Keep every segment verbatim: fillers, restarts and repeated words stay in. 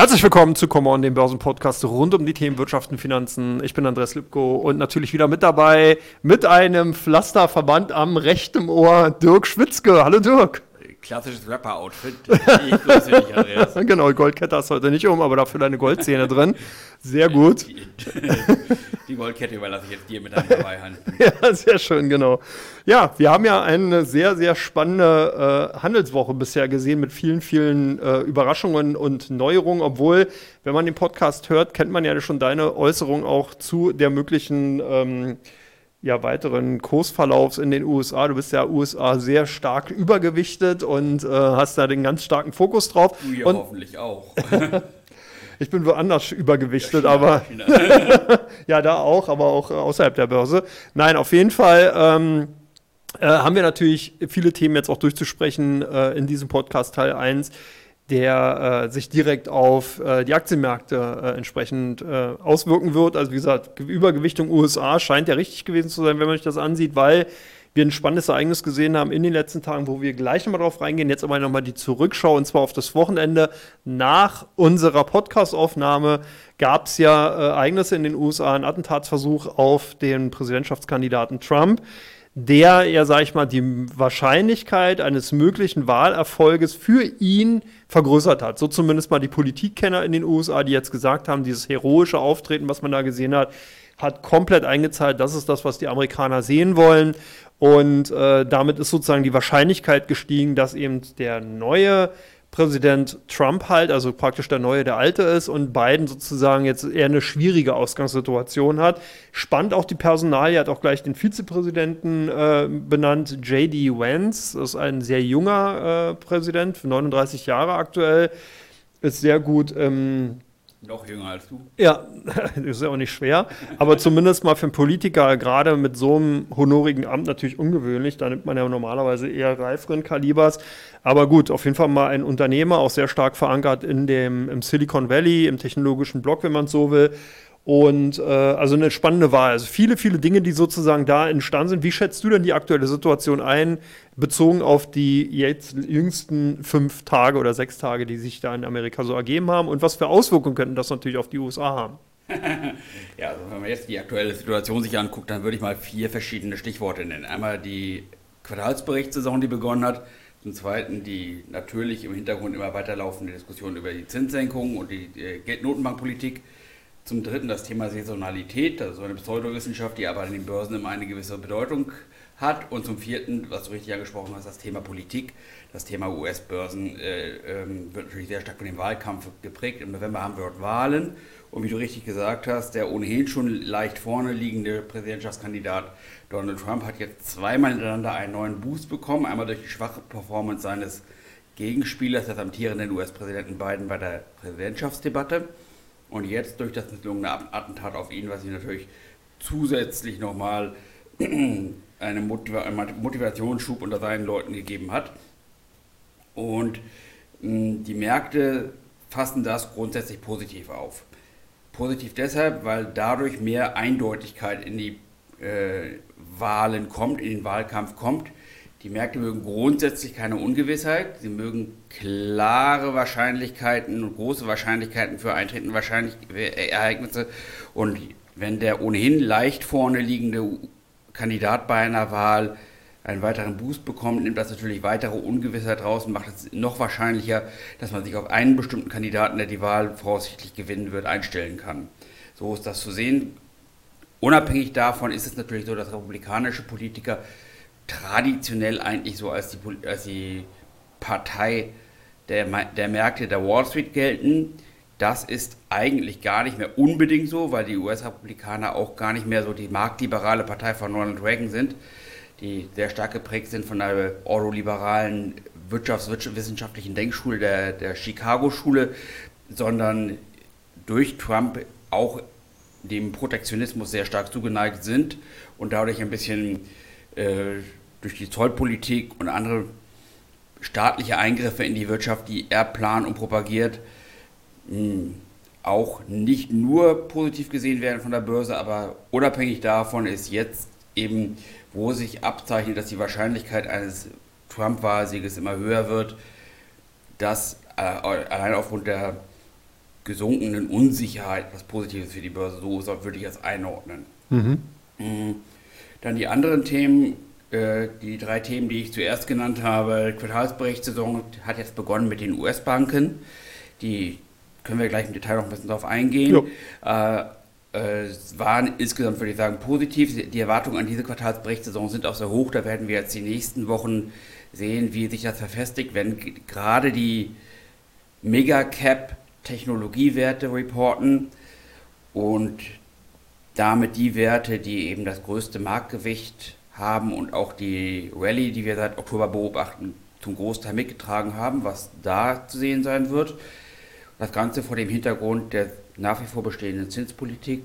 Herzlich willkommen zu Come On, dem Börsenpodcast rund um die Themen Wirtschaft und Finanzen. Ich bin Andreas Lipko und natürlich wieder mit dabei mit einem Pflasterverband am rechten Ohr, Dirk Schwitzke. Hallo Dirk. Klassisches Rapper-Outfit. Ich grüße dich, Andreas. Genau, Goldkette hast du heute nicht um, aber dafür deine Goldzähne drin. Sehr gut. Die, die Goldkette überlasse ich jetzt dir mit deinem Beihand. Ja, sehr schön, genau. Ja, wir haben ja eine sehr, sehr spannende äh, Handelswoche bisher gesehen mit vielen, vielen äh, Überraschungen und Neuerungen, obwohl, wenn man den Podcast hört, kennt man ja schon deine Äußerung auch zu der möglichen ähm, ja, weiteren Kursverlaufs in den U S A. Du bist ja U S A sehr stark übergewichtet und äh, hast da den ganz starken Fokus drauf. Du ja und hoffentlich auch. Ich bin woanders übergewichtet, Ja, China, aber China. ja, da auch, aber auch äh, außerhalb der Börse. Nein, auf jeden Fall ähm, äh, haben wir natürlich viele Themen jetzt auch durchzusprechen äh, in diesem Podcast Teil eins, der äh, sich direkt auf äh, die Aktienmärkte äh, entsprechend äh, auswirken wird. Also wie gesagt, Übergewichtung U S A scheint ja richtig gewesen zu sein, wenn man sich das ansieht, weil wir ein spannendes Ereignis gesehen haben in den letzten Tagen, wo wir gleich nochmal drauf reingehen. Jetzt aber nochmal die Zurückschau, und zwar auf das Wochenende. Nach unserer Podcast-Aufnahme gab es ja äh, Ereignisse in den U S A, einen Attentatsversuch auf den Präsidentschaftskandidaten Trump, der ja, sag ich mal, die Wahrscheinlichkeit eines möglichen Wahlerfolges für ihn vergrößert hat. So zumindest mal die Politikkenner in den U S A, die jetzt gesagt haben, dieses heroische Auftreten, was man da gesehen hat, hat komplett eingezahlt. Das ist das, was die Amerikaner sehen wollen. Und äh, damit ist sozusagen die Wahrscheinlichkeit gestiegen, dass eben der neue Präsident Trump halt, also praktisch der neue, der alte ist, und Biden sozusagen jetzt eher eine schwierige Ausgangssituation hat. Spannend auch die Personalie, hat auch gleich den Vizepräsidenten äh, benannt, J D Vance. Das ist ein sehr junger äh, Präsident, neununddreißig Jahre aktuell, ist sehr gut ähm, Noch jünger als du. Ja, ist ja auch nicht schwer, aber zumindest mal für einen Politiker, gerade mit so einem honorigen Amt, natürlich ungewöhnlich. Da nimmt man ja normalerweise eher reiferen Kalibers. Aber gut, auf jeden Fall mal ein Unternehmer, auch sehr stark verankert in dem, im Silicon Valley, im technologischen Block, wenn man es so will. Und äh, also eine spannende Wahl. Also viele, viele Dinge, die sozusagen da entstanden sind. Wie schätzt du denn die aktuelle Situation ein, bezogen auf die jetzt jüngsten fünf Tage oder sechs Tage, die sich da in Amerika so ergeben haben? Und was für Auswirkungen könnten das natürlich auf die U S A haben? Ja, also wenn man jetzt die aktuelle Situation sich anguckt, dann würde ich mal vier verschiedene Stichworte nennen. Einmal die Quartalsberichtssaison, die begonnen hat. Zum Zweiten die natürlich im Hintergrund immer weiterlaufende Diskussion über die Zinssenkung und die äh, Geldnotenbankpolitik. Zum Dritten das Thema Saisonalität, also eine Pseudowissenschaft, die aber an den Börsen immer eine gewisse Bedeutung hat. Und zum Vierten, was du richtig angesprochen hast, das Thema Politik. Das Thema U S-Börsen äh, ähm, wird natürlich sehr stark von dem Wahlkampf geprägt. Im November haben wir dort Wahlen. Und wie du richtig gesagt hast, der ohnehin schon leicht vorne liegende Präsidentschaftskandidat Donald Trump hat jetzt zweimal hintereinander einen neuen Boost bekommen. Einmal durch die schwache Performance seines Gegenspielers, des amtierenden U S-Präsidenten Biden bei der Präsidentschaftsdebatte. Und jetzt durch das misslungene Attentat auf ihn, was ihm natürlich zusätzlich nochmal einen Motivationsschub unter seinen Leuten gegeben hat. Und mh, die Märkte fassen das grundsätzlich positiv auf. Positiv deshalb, weil dadurch mehr Eindeutigkeit in die äh, Wahlen kommt, in den Wahlkampf kommt. Die Märkte mögen grundsätzlich keine Ungewissheit, sie mögen klare Wahrscheinlichkeiten und große Wahrscheinlichkeiten für eintretende wahrscheinlich Ereignisse. Und wenn der ohnehin leicht vorne liegende Kandidat bei einer Wahl einen weiteren Boost bekommt, nimmt das natürlich weitere Ungewissheit raus und macht es noch wahrscheinlicher, dass man sich auf einen bestimmten Kandidaten, der die Wahl voraussichtlich gewinnen wird, einstellen kann. So ist das zu sehen. Unabhängig davon ist es natürlich so, dass republikanische Politiker traditionell eigentlich so als die, als die Partei der, der Märkte der Wall Street gelten. Das ist eigentlich gar nicht mehr unbedingt so, weil die U S-Republikaner auch gar nicht mehr so die marktliberale Partei von Ronald Reagan sind, die sehr stark geprägt sind von der ordoliberalen wirtschaftswissenschaftlichen Denkschule der, der Chicago-Schule, sondern durch Trump auch dem Protektionismus sehr stark zugeneigt sind und dadurch ein bisschen äh, durch die Zollpolitik und andere staatliche Eingriffe in die Wirtschaft, die er plant und propagiert, mh, auch nicht nur positiv gesehen werden von der Börse, aber unabhängig davon ist jetzt eben, wo sich abzeichnet, dass die Wahrscheinlichkeit eines Trump-Wahlsieges immer höher wird, dass äh, allein aufgrund der gesunkenen Unsicherheit was Positives für die Börse. So würde ich das einordnen. Mhm. Dann die anderen Themen, äh, die drei Themen, die ich zuerst genannt habe. Quartalsberichtssaison hat jetzt begonnen mit den U S-Banken. Die können wir gleich im Detail noch ein bisschen drauf eingehen. Äh, äh, es waren insgesamt, würde ich sagen, positiv. Die Erwartungen an diese Quartalsberichtssaison sind auch sehr hoch. Da werden wir jetzt die nächsten Wochen sehen, wie sich das verfestigt, wenn gerade die Mega-Cap-Technologiewerte reporten und damit die Werte, die eben das größte Marktgewicht haben und auch die Rallye, die wir seit Oktober beobachten, zum Großteil mitgetragen haben, was da zu sehen sein wird. Das Ganze vor dem Hintergrund der nach wie vor bestehenden Zinspolitik.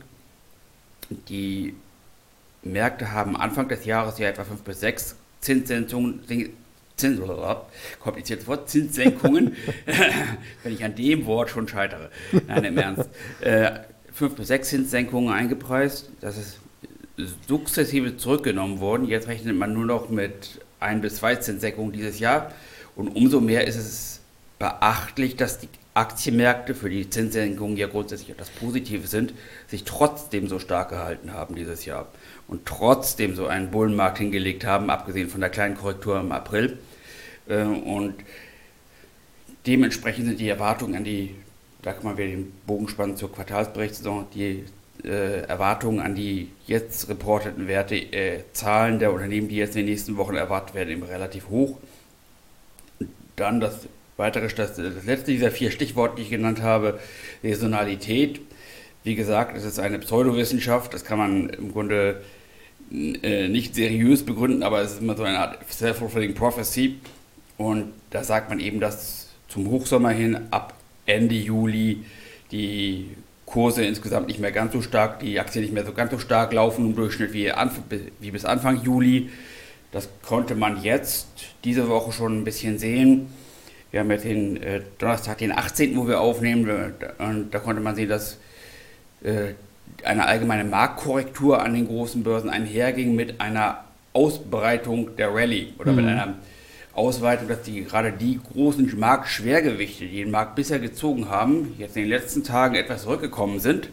Die Märkte haben Anfang des Jahres ja etwa fünf bis sechs Zinssenkungen, Zins, kompliziertes Wort, Zinssenkungen, wenn ich an dem Wort schon scheitere. Nein, im Ernst. Äh, fünf bis sechs Zinssenkungen eingepreist. Das ist sukzessive zurückgenommen worden. Jetzt rechnet man nur noch mit ein bis zwei Zinssenkungen dieses Jahr. Und umso mehr ist es beachtlich, dass die Aktienmärkte, für die Zinssenkungen ja grundsätzlich etwas Positives sind, sich trotzdem so stark gehalten haben dieses Jahr und trotzdem so einen Bullenmarkt hingelegt haben, abgesehen von der kleinen Korrektur im April. Und dementsprechend sind die Erwartungen an die, da kann man wieder den Bogen spannen zur Quartalsberichtssaison, die äh, Erwartungen an die jetzt reporteten Werte, äh, Zahlen der Unternehmen, die jetzt in den nächsten Wochen erwartet werden, eben relativ hoch. Und dann das weitere, das, das letzte dieser vier Stichworte, die ich genannt habe, Saisonalität. Wie gesagt, es ist eine Pseudowissenschaft, das kann man im Grunde äh, nicht seriös begründen, aber es ist immer so eine Art self-fulfilling prophecy. Und da sagt man eben, dass zum Hochsommer hin ab Ende Juli die Kurse insgesamt nicht mehr ganz so stark, die Aktien nicht mehr so ganz so stark laufen im Durchschnitt wie, wie bis Anfang Juli. Das konnte man jetzt diese Woche schon ein bisschen sehen. Wir haben jetzt den äh, Donnerstag, den achtzehnten, wo wir aufnehmen, und da konnte man sehen, dass äh, eine allgemeine Marktkorrektur an den großen Börsen einherging mit einer Ausbreitung der Rallye oder mhm. mit einer Ausweitung, dass die gerade die großen Marktschwergewichte, die den Markt bisher gezogen haben, jetzt in den letzten Tagen etwas zurückgekommen sind,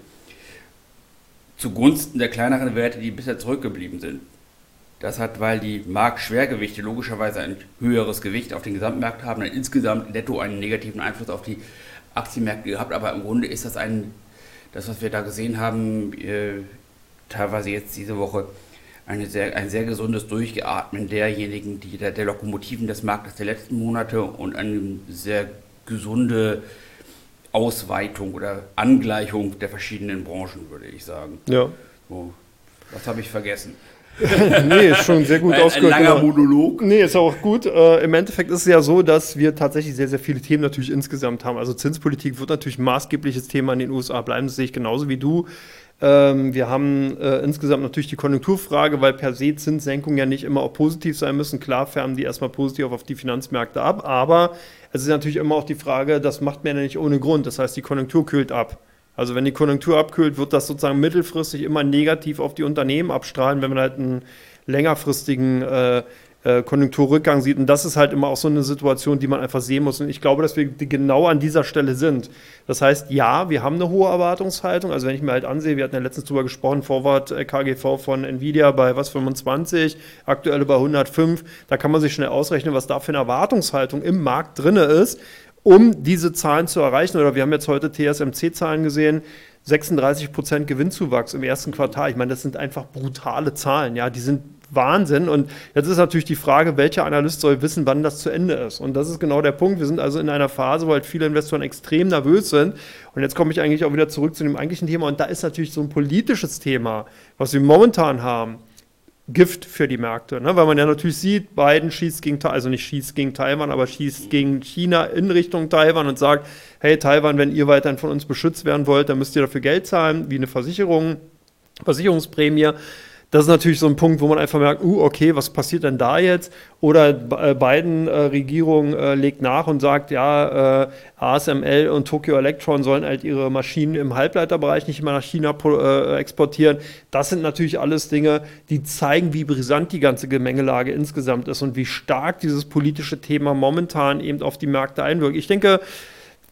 zugunsten der kleineren Werte, die bisher zurückgeblieben sind. Das hat, weil die Marktschwergewichte logischerweise ein höheres Gewicht auf den Gesamtmarkt haben, dann insgesamt netto einen negativen Einfluss auf die Aktienmärkte gehabt. Aber im Grunde ist das ein, das, was wir da gesehen haben, äh, teilweise jetzt diese Woche, eine sehr, ein sehr gesundes Durchgeatmen derjenigen, die der, der Lokomotiven des Marktes der letzten Monate und eine sehr gesunde Ausweitung oder Angleichung der verschiedenen Branchen, würde ich sagen. Ja. So, was habe ich vergessen? Nee, ist schon sehr gut ein, ausgehört. Ein langer Monolog. Nee, ist auch gut. Äh, Im Endeffekt ist es ja so, dass wir tatsächlich sehr, sehr viele Themen natürlich insgesamt haben. Also Zinspolitik wird natürlich ein maßgebliches Thema in den U S A bleiben, das sehe ich genauso wie du. Ähm, wir haben äh, insgesamt natürlich die Konjunkturfrage, weil per se Zinssenkungen ja nicht immer auch positiv sein müssen. Klar färben die erstmal positiv auf die Finanzmärkte ab, aber es ist natürlich immer auch die Frage, das macht man ja nicht ohne Grund. Das heißt, die Konjunktur kühlt ab. Also wenn die Konjunktur abkühlt, wird das sozusagen mittelfristig immer negativ auf die Unternehmen abstrahlen, wenn man halt einen längerfristigen äh, äh, Konjunkturrückgang sieht. Und das ist halt immer auch so eine Situation, die man einfach sehen muss. Und ich glaube, dass wir genau an dieser Stelle sind. Das heißt, ja, wir haben eine hohe Erwartungshaltung. Also wenn ich mir halt ansehe, wir hatten ja letztens drüber gesprochen, Forward K G V von Nvidia bei was, fünfundzwanzig, aktuell bei hundertfünf. Da kann man sich schnell ausrechnen, was da für eine Erwartungshaltung im Markt drin ist, um diese Zahlen zu erreichen. Oder wir haben jetzt heute T S M C-Zahlen gesehen, sechsunddreißig Prozent Gewinnzuwachs im ersten Quartal. Ich meine, das sind einfach brutale Zahlen, ja, die sind Wahnsinn. Und jetzt ist natürlich die Frage, welcher Analyst soll wissen, wann das zu Ende ist. Und das ist genau der Punkt. Wir sind also in einer Phase, wo halt viele Investoren extrem nervös sind. Und jetzt komme ich eigentlich auch wieder zurück zu dem eigentlichen Thema. Und da ist natürlich so ein politisches Thema, was wir momentan haben, Gift für die Märkte, ne? Weil man ja natürlich sieht, Biden schießt gegen, also nicht schießt gegen Taiwan, aber schießt gegen China in Richtung Taiwan und sagt, hey Taiwan, wenn ihr weiterhin von uns beschützt werden wollt, dann müsst ihr dafür Geld zahlen, wie eine Versicherung, Versicherungsprämie. Das ist natürlich so ein Punkt, wo man einfach merkt, uh, okay, was passiert denn da jetzt? Oder äh, Biden-Regierung äh, legt nach und sagt, ja, äh, A S M L und Tokyo Electron sollen halt ihre Maschinen im Halbleiterbereich nicht mehr nach China äh, exportieren. Das sind natürlich alles Dinge, die zeigen, wie brisant die ganze Gemengelage insgesamt ist und wie stark dieses politische Thema momentan eben auf die Märkte einwirkt. Ich denke,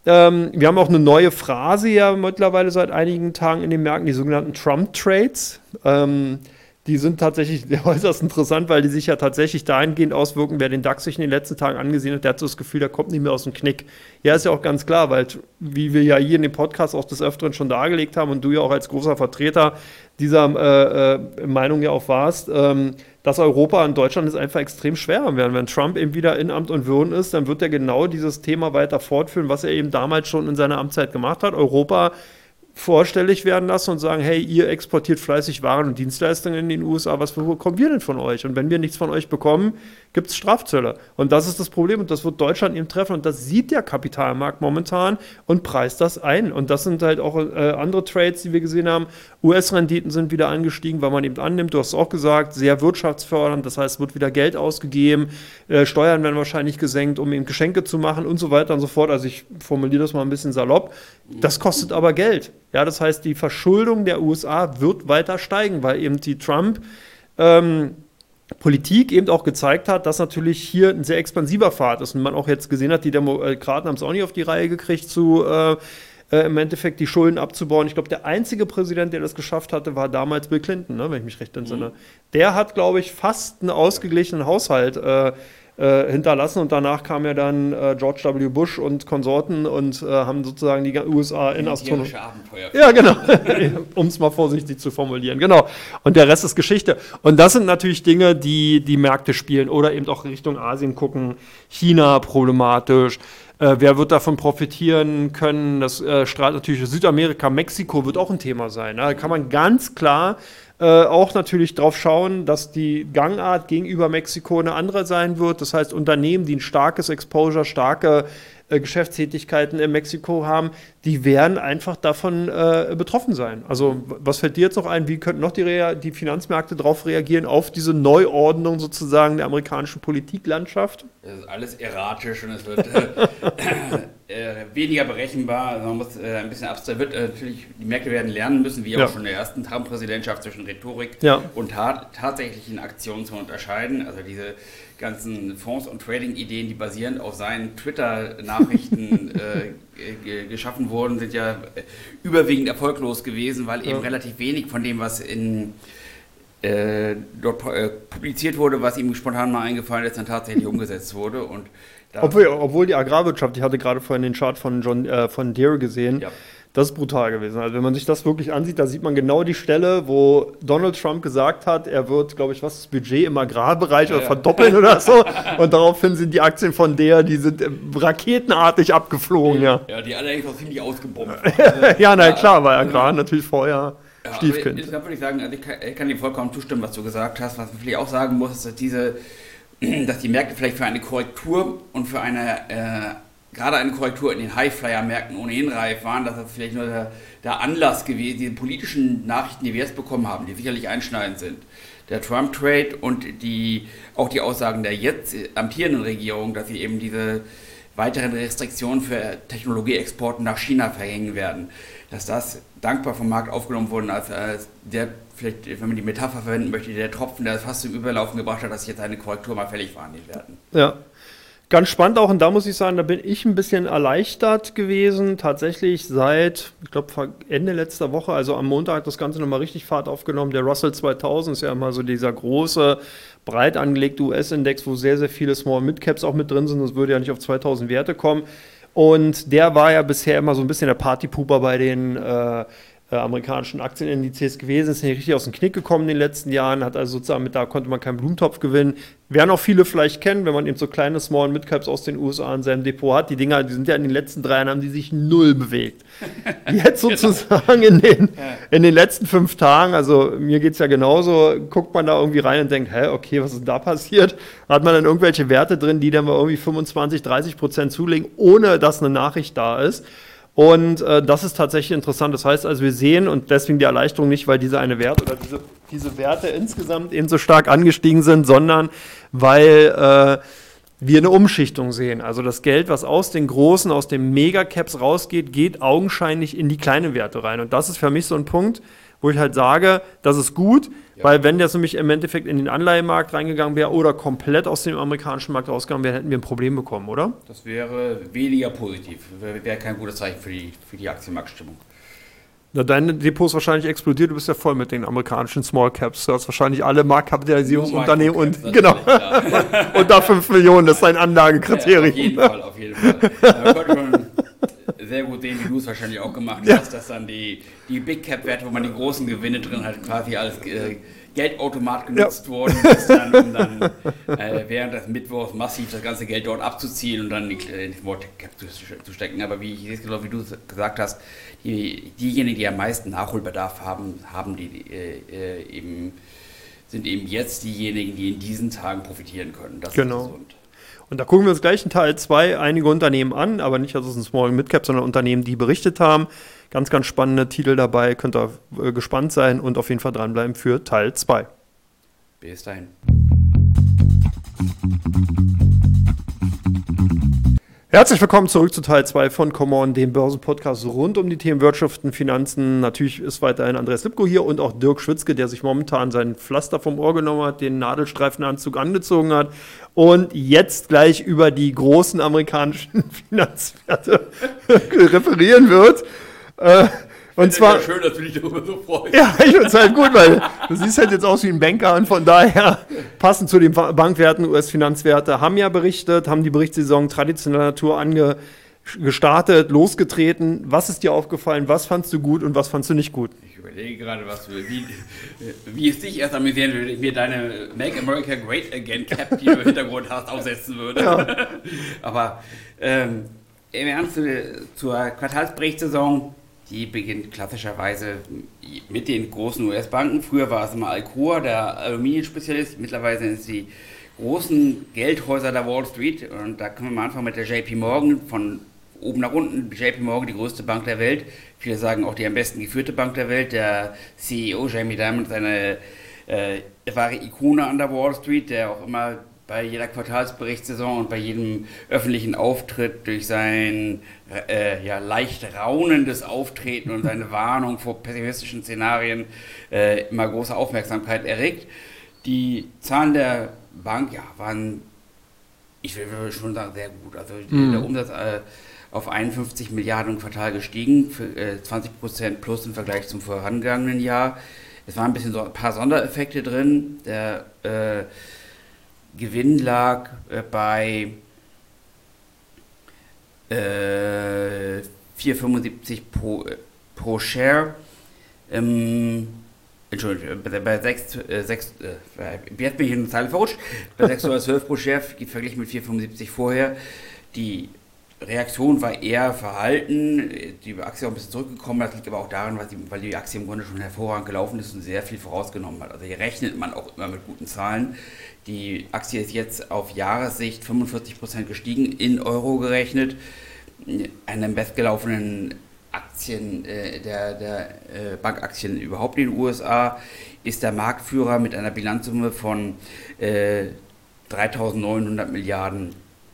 Ähm, wir haben auch eine neue Phrase ja mittlerweile seit einigen Tagen in den Märkten, die sogenannten Trump-Trades. Ähm, die sind tatsächlich äußerst interessant, weil die sich ja tatsächlich dahingehend auswirken, wer den DAX sich in den letzten Tagen angesehen hat, der hat so das Gefühl, der kommt nicht mehr aus dem Knick. Ja, ist ja auch ganz klar, weil, wie wir ja hier in dem Podcast auch des Öfteren schon dargelegt haben und du ja auch als großer Vertreter dieser äh, äh, Meinung ja auch warst, ähm, dass Europa und Deutschland es einfach extrem schwer haben werden. Wenn Trump eben wieder in Amt und Würden ist, dann wird er genau dieses Thema weiter fortführen, was er eben damals schon in seiner Amtszeit gemacht hat. Europa vorstellig werden lassen und sagen, hey, ihr exportiert fleißig Waren und Dienstleistungen in den U S A, was bekommen wir denn von euch? Und wenn wir nichts von euch bekommen, gibt es Strafzölle. Und das ist das Problem und das wird Deutschland eben treffen und das sieht der Kapitalmarkt momentan und preist das ein. Und das sind halt auch äh, andere Trades, die wir gesehen haben. U S-Renditen sind wieder angestiegen, weil man eben annimmt, du hast es auch gesagt, sehr wirtschaftsfördernd, das heißt, es wird wieder Geld ausgegeben, äh, Steuern werden wahrscheinlich gesenkt, um eben Geschenke zu machen und so weiter und so fort. Also ich formuliere das mal ein bisschen salopp. Das kostet aber Geld. Ja, das heißt, die Verschuldung der U S A wird weiter steigen, weil eben die Trump ähm, Politik eben auch gezeigt hat, dass natürlich hier ein sehr expansiver Pfad ist und man auch jetzt gesehen hat, die Demokraten haben es auch nicht auf die Reihe gekriegt, zu äh, äh, im Endeffekt die Schulden abzubauen. Ich glaube, der einzige Präsident, der das geschafft hatte, war damals Bill Clinton, ne, wenn ich mich recht entsinne. Mhm. Der hat, glaube ich, fast einen ausgeglichenen Haushalt äh, äh, hinterlassen und danach kam ja dann äh, George W. Bush und Konsorten und äh, haben sozusagen die U S A in Astronomie. Ja, genau, um es mal vorsichtig zu formulieren, genau. Und der Rest ist Geschichte. Und das sind natürlich Dinge, die die Märkte spielen oder eben auch Richtung Asien gucken, China problematisch. Äh, wer wird davon profitieren können? Das äh, strahlt natürlich Südamerika, Mexiko wird auch ein Thema sein. Ne? Da kann man ganz klar äh, auch natürlich drauf schauen, dass die Gangart gegenüber Mexiko eine andere sein wird. Das heißt, Unternehmen, die ein starkes Exposure, starke äh, Geschäftstätigkeiten in Mexiko haben, die werden einfach davon äh, betroffen sein. Also was fällt dir jetzt noch ein? Wie könnten noch die, Rea- die Finanzmärkte darauf reagieren, auf diese Neuordnung sozusagen der amerikanischen Politiklandschaft? Das ist alles erratisch und es wird äh, äh, weniger berechenbar. Also man muss äh, ein bisschen abstrakt. Wird äh, natürlich, die Märkte werden lernen müssen, wie ja. auch schon in der ersten Trump-Präsidentschaft, zwischen Rhetorik ja. und ta- tatsächlichen Aktionen zu unterscheiden. Also diese ganzen Fonds- und Trading-Ideen, die basierend auf seinen Twitter-Nachrichten äh, g- geschaffen wurden, sind ja überwiegend erfolglos gewesen, weil eben ja. relativ wenig von dem, was in äh, dort äh, publiziert wurde, was ihm spontan mal eingefallen ist, dann tatsächlich umgesetzt wurde. Und obwohl, obwohl die Agrarwirtschaft, ich hatte gerade vorhin den Chart von John äh, von Deere gesehen, ja. das ist brutal gewesen. Also wenn man sich das wirklich ansieht, da sieht man genau die Stelle, wo Donald Trump gesagt hat, er wird, glaube ich, was das Budget im Agrarbereich ja, oder ja. verdoppeln oder so. Und daraufhin sind die Aktien von der, die sind raketenartig abgeflogen. Ja, ja die allerdings auch ziemlich ausgebombt. ja, na klar, weil Agrar natürlich vorher ja, Stiefkind. Insgesamt würde ich sagen, also ich kann, ich kann dir vollkommen zustimmen, was du gesagt hast. Was man vielleicht auch sagen muss, ist, dass, diese, dass die Märkte vielleicht für eine Korrektur und für eine äh, gerade eine Korrektur in den Highflyer-Märkten ohnehin reif waren, dass das vielleicht nur der, der Anlass gewesen, die politischen Nachrichten, die wir jetzt bekommen haben, die sicherlich einschneidend sind. Der Trump-Trade und die, auch die Aussagen der jetzt amtierenden Regierung, dass sie eben diese weiteren Restriktionen für Technologieexporte nach China verhängen werden, dass das dankbar vom Markt aufgenommen wurde, als, als der, vielleicht, wenn man die Metapher verwenden möchte, der Tropfen, der es fast zum Überlaufen gebracht hat, dass jetzt eine Korrektur mal fällig verhandelt werden. Ja. Ganz spannend auch, und da muss ich sagen, da bin ich ein bisschen erleichtert gewesen. Tatsächlich seit, ich glaube, Ende letzter Woche, also am Montag hat das Ganze nochmal richtig Fahrt aufgenommen. Der Russell zweitausend ist ja immer so dieser große, breit angelegte U S-Index, wo sehr, sehr viele Small-Mid-Caps auch mit drin sind. Das würde ja nicht auf zweitausend Werte kommen. Und der war ja bisher immer so ein bisschen der Partypooper bei den äh, Äh, amerikanischen Aktienindizes gewesen, ist nicht richtig aus dem Knick gekommen in den letzten Jahren, hat also sozusagen mit da konnte man keinen Blumentopf gewinnen. Werden auch viele vielleicht kennen, wenn man eben so kleine Small- und Mid-Caps aus den U S A in seinem Depot hat. Die Dinger, die sind ja in den letzten drei Jahren, haben die sich null bewegt. Jetzt sozusagen in den, in den letzten fünf Tagen, also mir geht es ja genauso, guckt man da irgendwie rein und denkt, hä, okay, was ist denn da passiert? Hat man dann irgendwelche Werte drin, die dann mal irgendwie fünfundzwanzig, dreißig Prozent zulegen, ohne dass eine Nachricht da ist. Und äh, das ist tatsächlich interessant. Das heißt also, wir sehen, und deswegen die Erleichterung nicht, weil diese eine Wert oder diese, diese Werte insgesamt eben so stark angestiegen sind, sondern weil äh, wir eine Umschichtung sehen. Also das Geld, was aus den großen, aus den Megacaps rausgeht, geht augenscheinlich in die kleinen Werte rein. Und das ist für mich so ein Punkt, wo ich halt sage, das ist gut, Ja. Weil wenn der nämlich im Endeffekt in den Anleihemarkt reingegangen wäre oder komplett aus dem amerikanischen Markt rausgegangen wäre, hätten wir ein Problem bekommen, oder? Das wäre weniger positiv. Wäre, wäre kein gutes Zeichen für die, für die Aktienmarktstimmung. Na, deine Depot ist wahrscheinlich explodiert, du bist ja voll mit den amerikanischen Small Caps. Du hast wahrscheinlich alle Marktkapitalisierungsunternehmen und genau. Und da fünf Millionen, das ist dein Anlagekriterium. Ja, auf jeden Fall, auf jeden Fall. Man konnte schon sehr gut sehen, wie du es wahrscheinlich auch gemacht hast, ja. dass dann die, die Big Cap-Werte, wo man die großen Gewinne drin hat, quasi als äh, Geldautomat genutzt ja. worden ist, dann, um dann äh, während des Mittwochs massiv das ganze Geld dort abzuziehen und dann in die Small Cap zu, zu stecken. Aber wie, ich glaube, wie du es gesagt hast, die, diejenigen, die am meisten Nachholbedarf haben, haben die äh, eben, sind eben jetzt diejenigen, die in diesen Tagen profitieren können. Das genau. ist gesund. Und da gucken wir uns gleich in Teil zwei einige Unternehmen an, aber nicht aus dem Small Mid Cap, sondern Unternehmen, die berichtet haben. Ganz, ganz spannende Titel dabei, könnt ihr äh, gespannt sein und auf jeden Fall dranbleiben für Teil zwei. Bis dahin. Herzlich willkommen zurück zu Teil zwei von Come On, dem Börsenpodcast rund um die Themen Wirtschaft und Finanzen. Natürlich ist weiterhin Andreas Lipko hier und auch Dirk Schwitzke, der sich momentan sein Pflaster vom Ohr genommen hat, den Nadelstreifenanzug angezogen hat und jetzt gleich über die großen amerikanischen Finanzwerte referieren wird. Äh, und zwar ja schön, dass du dich darüber so freust. Ja, ich finde es halt gut, weil du siehst halt jetzt aus wie ein Banker und von daher passend zu den Bankwerten, U S-Finanzwerte haben ja berichtet, haben die Berichtssaison traditioneller Natur ange gestartet, losgetreten. Was ist dir aufgefallen? Was fandst du gut und was fandst du nicht gut? Ich überlege gerade, was wie, wie es dich erst amüsieren würde, ich mir deine Make America Great Again Cap, die du im Hintergrund hast, aufsetzen würde. Ja. Aber ähm, im Ernst zur Quartalsberichtssaison, die beginnt klassischerweise mit den großen U S-Banken. Früher war es immer Alcoa, der Aluminiumspezialist. Mittlerweile sind es die großen Geldhäuser der Wall Street. Und da können wir mal anfangen mit der J P Morgan. Von oben nach unten, J P Morgan, die größte Bank der Welt. Viele sagen auch die am besten geführte Bank der Welt. Der C E O, Jamie Dimon, ist eine äh, wahre Ikone an der Wall Street, der auch immer bei jeder Quartalsberichtssaison und bei jedem öffentlichen Auftritt durch sein äh, ja, leicht raunendes Auftreten und seine Warnung vor pessimistischen Szenarien äh, immer große Aufmerksamkeit erregt. Die Zahlen der Bank ja, waren, ich will schon sagen, sehr gut. Also mhm. der Umsatz äh, auf einundfünfzig Milliarden im Quartal gestiegen, für, äh, zwanzig Prozent plus im Vergleich zum vorangegangenen Jahr. Es waren ein bisschen so ein paar Sondereffekte drin. Der äh, Gewinn lag äh, bei äh, vier Komma fünfundsiebzig pro, äh, pro Share. Ähm, Entschuldigung, bei, bei sechs, äh, sechs äh, jetzt bin ich in der Zahl verrutscht, bei sechs Komma zwölf pro Share verglichen mit vier Komma fünfundsiebzig vorher. Die Reaktion war eher verhalten, die Aktie ist auch ein bisschen zurückgekommen, das liegt aber auch daran, weil die, weil die Aktie im Grunde schon hervorragend gelaufen ist und sehr viel vorausgenommen hat. Also hier rechnet man auch immer mit guten Zahlen. Die Aktie ist jetzt auf Jahressicht fünfundvierzig Prozent gestiegen, in Euro gerechnet. Eine der bestgelaufenen Aktien, äh, der, der äh, Bankaktien überhaupt in den U S A, ist der Marktführer mit einer Bilanzsumme von äh, dreitausendneunhundert Milliarden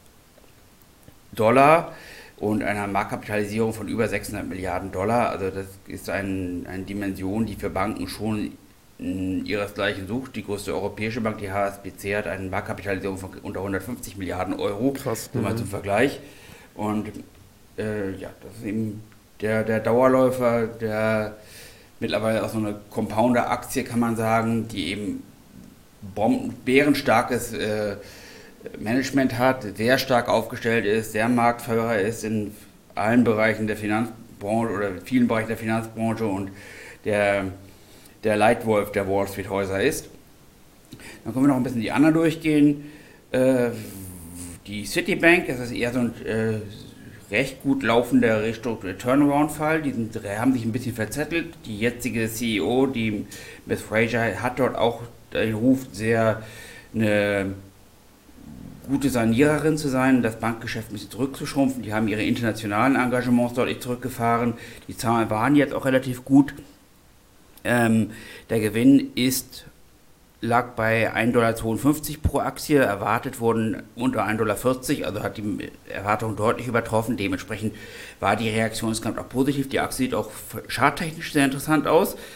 Dollar und einer Marktkapitalisierung von über sechshundert Milliarden Dollar. Also das ist ein, eine Dimension, die für Banken schon ihresgleichen sucht. Die größte europäische Bank, die H S B C, hat eine Marktkapitalisierung von unter hundertfünfzig Milliarden Euro. Krass. Nur mal zum Vergleich. Und äh, ja, das ist eben der, der Dauerläufer, der mittlerweile auch so eine Compounder-Aktie, kann man sagen, die eben bomben, bärenstarkes äh, Management hat, sehr stark aufgestellt ist, sehr Marktführer ist in allen Bereichen der Finanzbranche oder vielen Bereichen der Finanzbranche und der, der Leitwolf der Wall Street Häuser ist. Dann können wir noch ein bisschen die anderen durchgehen. Äh, die Citibank, das ist eher so ein äh, recht gut laufender Richtung Turnaround-Fall. Die sind, haben sich ein bisschen verzettelt. Die jetzige C E O, die Miss Fraser, hat dort auch den Ruf, sehr eine gute Saniererin zu sein, das Bankgeschäft ein bisschen zurückzuschrumpfen. Die haben ihre internationalen Engagements deutlich zurückgefahren. Die Zahlen waren jetzt auch relativ gut. Ähm, der Gewinn ist, lag bei ein Komma zweiundfünfzig Dollar pro Aktie. Erwartet wurden unter ein Komma vierzig Dollar, also hat die Erwartung deutlich übertroffen. Dementsprechend war die Reaktion insgesamt auch positiv. Die Aktie sieht auch charttechnisch sehr interessant aus.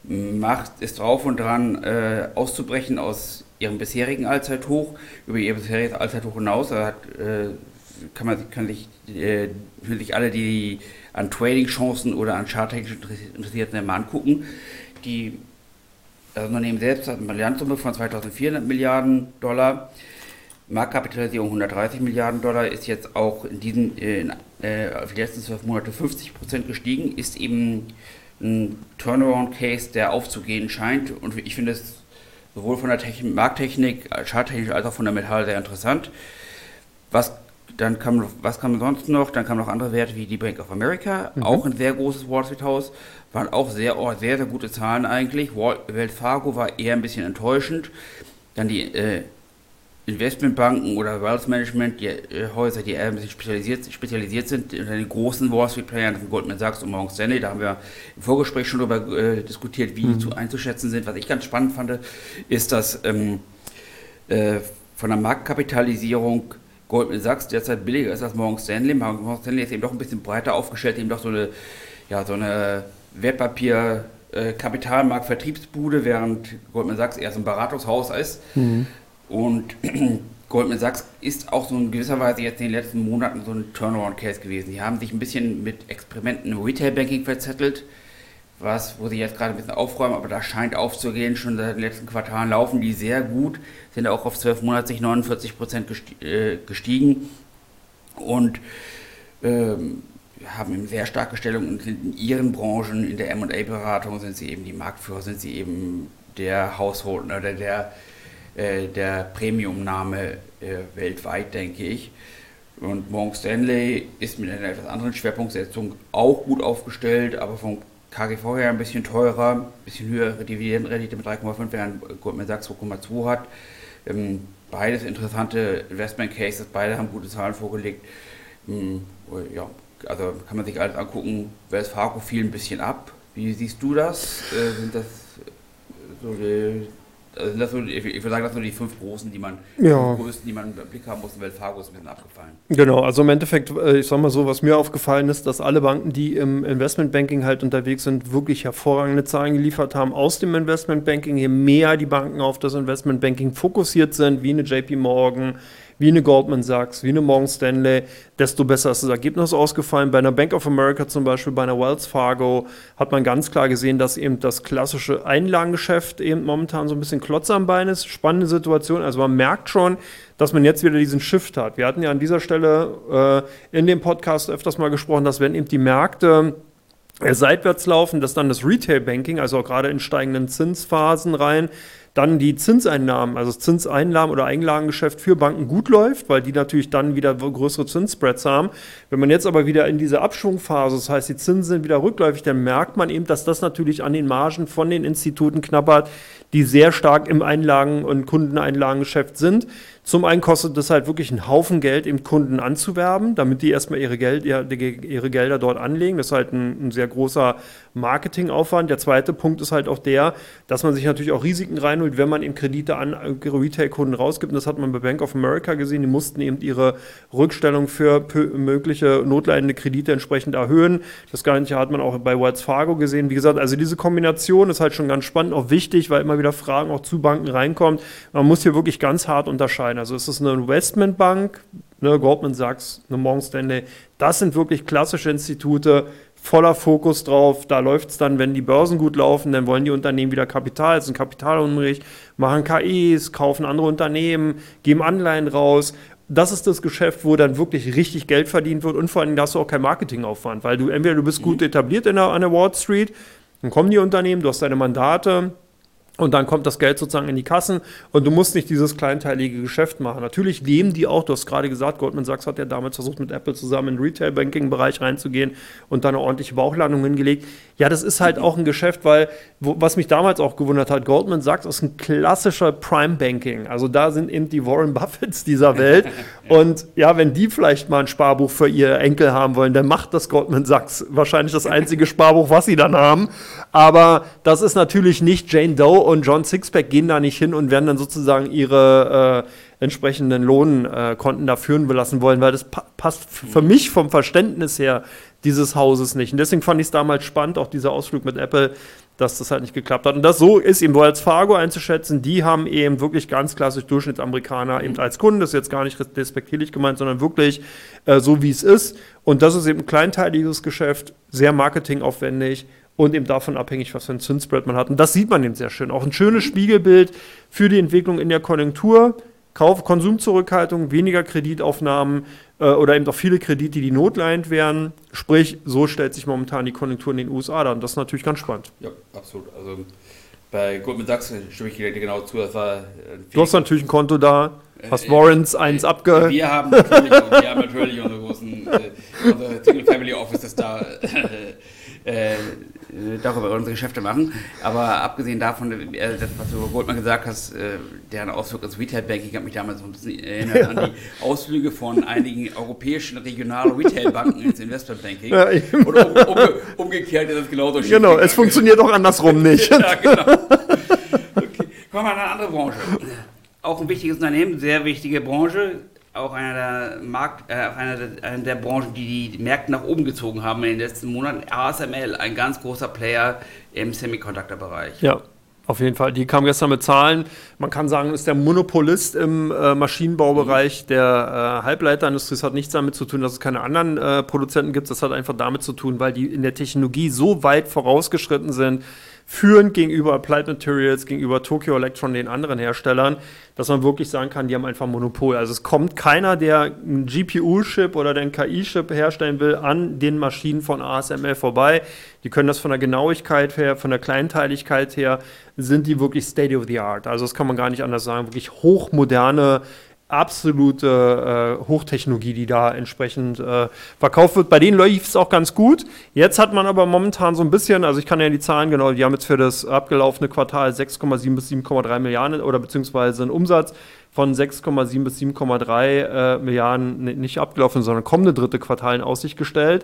macht, ist drauf und dran, äh, auszubrechen aus ihrem bisherigen Allzeithoch, über ihr bisheriges Allzeithoch hinaus. Da hat, äh, kann man kann sich, äh, können sich alle, die an Trading-Chancen oder an Charttechnisch interessiert sind, mal angucken. Die, das Unternehmen selbst hat eine Bilanzsumme von zweitausendvierhundert Milliarden Dollar, Marktkapitalisierung hundertdreißig Milliarden Dollar, ist jetzt auch in diesen, äh, in, äh, auf die letzten zwölf Monate fünfzig Prozent gestiegen, ist eben ein Turnaround-Case, der aufzugehen scheint, und ich finde es sowohl von der Technik, Markttechnik, Charttechnik als auch von der Metall sehr interessant. Was dann kam, was kam sonst noch? Dann kamen noch andere Werte wie die Bank of America, mhm. auch ein sehr großes Wall Street Haus, waren auch sehr, oh, sehr, sehr gute Zahlen eigentlich. Wells Fargo war eher ein bisschen enttäuschend. Dann die äh, Investmentbanken oder Wealth Management, die äh, Häuser, die eher ein bisschen spezialisiert, spezialisiert sind, unter den großen Wall Street Playern, Goldman Sachs und Morgan Stanley, da haben wir im Vorgespräch schon darüber äh, diskutiert, wie mhm. die zu einzuschätzen sind. Was ich ganz spannend fand, ist, dass ähm, äh, von der Marktkapitalisierung Goldman Sachs derzeit billiger ist als Morgan Stanley. Morgan Stanley ist eben doch ein bisschen breiter aufgestellt, eben doch so eine, ja, so eine Wertpapier- äh, Kapitalmarkt-Vertriebsbude, während Goldman Sachs eher so ein Beratungshaus ist. Mhm. Und Goldman Sachs ist auch so in gewisser Weise jetzt in den letzten Monaten so ein Turnaround-Case gewesen. Die haben sich ein bisschen mit Experimenten im Retail-Banking verzettelt, was, wo sie jetzt gerade ein bisschen aufräumen, aber da scheint aufzugehen. Schon seit den letzten Quartalen laufen die sehr gut, sind auch auf zwölf Monate neunundvierzig Prozent gestiegen und ähm, haben eben sehr starke Stellung und sind in ihren Branchen, in der M und A-Beratung sind sie eben die Marktführer, sind sie eben der Household oder der der Premium-Name äh, weltweit, denke ich. Und Morgan Stanley ist mit einer etwas anderen Schwerpunktsetzung auch gut aufgestellt, aber vom K G V her ein bisschen teurer, ein bisschen höhere Dividendenrendite mit drei Komma fünf, während Goldman Sachs zwei Komma zwei hat. Ähm, beides interessante Investment Cases, beide haben gute Zahlen vorgelegt. Ähm, ja, also kann man sich alles angucken. Wells Fargo fiel ein bisschen ab. Wie siehst du das? Äh, sind das so die Also das so, ich würde sagen, das sind nur die fünf großen, die man, ja. die größten, die man im Blick haben muss. Wells Fargo ist ein bisschen abgefallen. Genau, also im Endeffekt, ich sag mal so, was mir aufgefallen ist, dass alle Banken, die im Investmentbanking halt unterwegs sind, wirklich hervorragende Zahlen geliefert haben aus dem Investmentbanking. Je mehr die Banken auf das Investmentbanking fokussiert sind, wie eine J P Morgan, wie eine Goldman Sachs, wie eine Morgan Stanley, desto besser ist das Ergebnis ausgefallen. Bei einer Bank of America zum Beispiel, bei einer Wells Fargo hat man ganz klar gesehen, dass eben das klassische Einlagengeschäft eben momentan so ein bisschen Klotz am Bein ist. Spannende Situation, also man merkt schon, dass man jetzt wieder diesen Shift hat. Wir hatten ja an dieser Stelle äh, in dem Podcast öfters mal gesprochen, dass wenn eben die Märkte äh, seitwärts laufen, dass dann das Retail-Banking, also auch gerade in steigenden Zinsphasen rein, dann die Zinseinnahmen, also das Zinseinnahmen- oder Einlagengeschäft für Banken gut läuft, weil die natürlich dann wieder größere Zinsspreads haben. Wenn man jetzt aber wieder in diese Abschwungphase, das heißt, die Zinsen sind wieder rückläufig, dann merkt man eben, dass das natürlich an den Margen von den Instituten knabbert, die sehr stark im Einlagen- und Kundeneinlagengeschäft sind. Zum einen kostet es halt wirklich einen Haufen Geld, eben Kunden anzuwerben, damit die erstmal ihre, Geld, ihre Gelder dort anlegen. Das ist halt ein, ein sehr großer Marketingaufwand. Der zweite Punkt ist halt auch der, dass man sich natürlich auch Risiken reinholt, wenn man eben Kredite an Retail-Kunden rausgibt. Und das hat man bei Bank of America gesehen. Die mussten eben ihre Rückstellung für mögliche notleidende Kredite entsprechend erhöhen. Das Gleiche hat man auch bei Wells Fargo gesehen. Wie gesagt, also diese Kombination ist halt schon ganz spannend, auch wichtig, weil immer wieder Fragen auch zu Banken reinkommen. Man muss hier wirklich ganz hart unterscheiden. Also es ist eine Investmentbank, eine Goldman Sachs, eine Morgan Stanley. Das sind wirklich klassische Institute, voller Fokus drauf. Da läuft es dann, wenn die Börsen gut laufen, dann wollen die Unternehmen wieder Kapital, es ist ein Kapitalunrecht, machen K Is, kaufen andere Unternehmen, geben Anleihen raus. Das ist das Geschäft, wo dann wirklich richtig Geld verdient wird und vor allem hast du auch keinen Marketingaufwand, weil du entweder du bist gut etabliert in der, an der Wall Street, dann kommen die Unternehmen, du hast deine Mandate, und dann kommt das Geld sozusagen in die Kassen und du musst nicht dieses kleinteilige Geschäft machen. Natürlich leben die auch, du hast gerade gesagt, Goldman Sachs hat ja damals versucht, mit Apple zusammen in den Retail-Banking-Bereich reinzugehen und dann eine ordentliche Bauchlandung hingelegt. Ja, das ist halt auch ein Geschäft, weil, wo, was mich damals auch gewundert hat, Goldman Sachs ist ein klassischer Prime-Banking. Also da sind eben die Warren Buffetts dieser Welt. Und ja, wenn die vielleicht mal ein Sparbuch für ihr Enkel haben wollen, dann macht das Goldman Sachs wahrscheinlich das einzige Sparbuch, was sie dann haben. Aber das ist natürlich nicht Jane Doe und John Sixpack gehen da nicht hin und werden dann sozusagen ihre äh, entsprechenden Lohnkonten äh, da führen lassen wollen, weil das pa- passt f- für mich vom Verständnis her dieses Hauses nicht. Und deswegen fand ich es damals spannend, auch dieser Ausflug mit Apple, dass das halt nicht geklappt hat. Und das so ist eben Wells Fargo einzuschätzen. Die haben eben wirklich ganz klassisch Durchschnittsamerikaner eben als Kunden. Das ist jetzt gar nicht respektierlich gemeint, sondern wirklich äh, so, wie es ist. Und das ist eben ein kleinteiliges Geschäft, sehr marketingaufwendig und eben davon abhängig, was für ein Zinsspread man hat. Und das sieht man eben sehr schön. Auch ein schönes Spiegelbild für die Entwicklung in der Konjunktur. Kauf, Konsumzurückhaltung, weniger Kreditaufnahmen äh, oder eben auch viele Kredite, die notleidend wären. Sprich, so stellt sich momentan die Konjunktur in den U S A dar. Und das ist natürlich ganz spannend. Ja, absolut. Also bei Goldman Sachs stimme ich dir genau zu. Das war du hast natürlich ein Konto da, hast Warrants äh, eins abge... Wir haben natürlich, wir haben natürlich unsere großen äh, unsere Single Family Offices da äh, darüber unsere Geschäfte machen. Aber abgesehen davon, äh, das, was du über Goldman gesagt hast, äh, deren Ausflug ins Retail-Banking hat mich damals so ein bisschen erinnert ja. an die Ausflüge von einigen europäischen regionalen Retail-Banken ins Investmentbanking. Ja, und um, um, umgekehrt ist es genauso schief. Genau, es funktioniert auch andersrum nicht. Ja, genau. Okay. Kommen wir mal in eine andere Branche. Auch ein wichtiges Unternehmen, sehr wichtige Branche. Auch einer der, Markt, äh, einer, der, einer der Branchen, die die Märkte nach oben gezogen haben in den letzten Monaten. A S M L, ein ganz großer Player im Semiconductor-Bereich. Ja, auf jeden Fall. Die kam gestern mit Zahlen. Man kann sagen, ist der Monopolist im äh, Maschinenbaubereich mhm. der äh, Halbleiterindustrie. Das hat nichts damit zu tun, dass es keine anderen äh, Produzenten gibt. Das hat einfach damit zu tun, weil die in der Technologie so weit vorausgeschritten sind, führend gegenüber Applied Materials, gegenüber Tokyo Electron, den anderen Herstellern, dass man wirklich sagen kann, die haben einfach ein Monopol. Also es kommt keiner, der einen G P U-Chip oder den K I-Chip herstellen will, an den Maschinen von A S M L vorbei. Die können das von der Genauigkeit her, von der Kleinteiligkeit her, sind die wirklich State of the Art. Also das kann man gar nicht anders sagen. Wirklich hochmoderne, absolute äh, Hochtechnologie, die da entsprechend äh, verkauft wird. Bei denen läuft es auch ganz gut. Jetzt hat man aber momentan so ein bisschen, also ich kann ja die Zahlen genau, die haben jetzt für das abgelaufene Quartal sechs Komma sieben bis sieben Komma drei Milliarden oder beziehungsweise einen Umsatz von sechs Komma sieben bis sieben Komma drei äh, Milliarden nicht abgelaufen, sondern kommende dritte Quartal in Aussicht gestellt.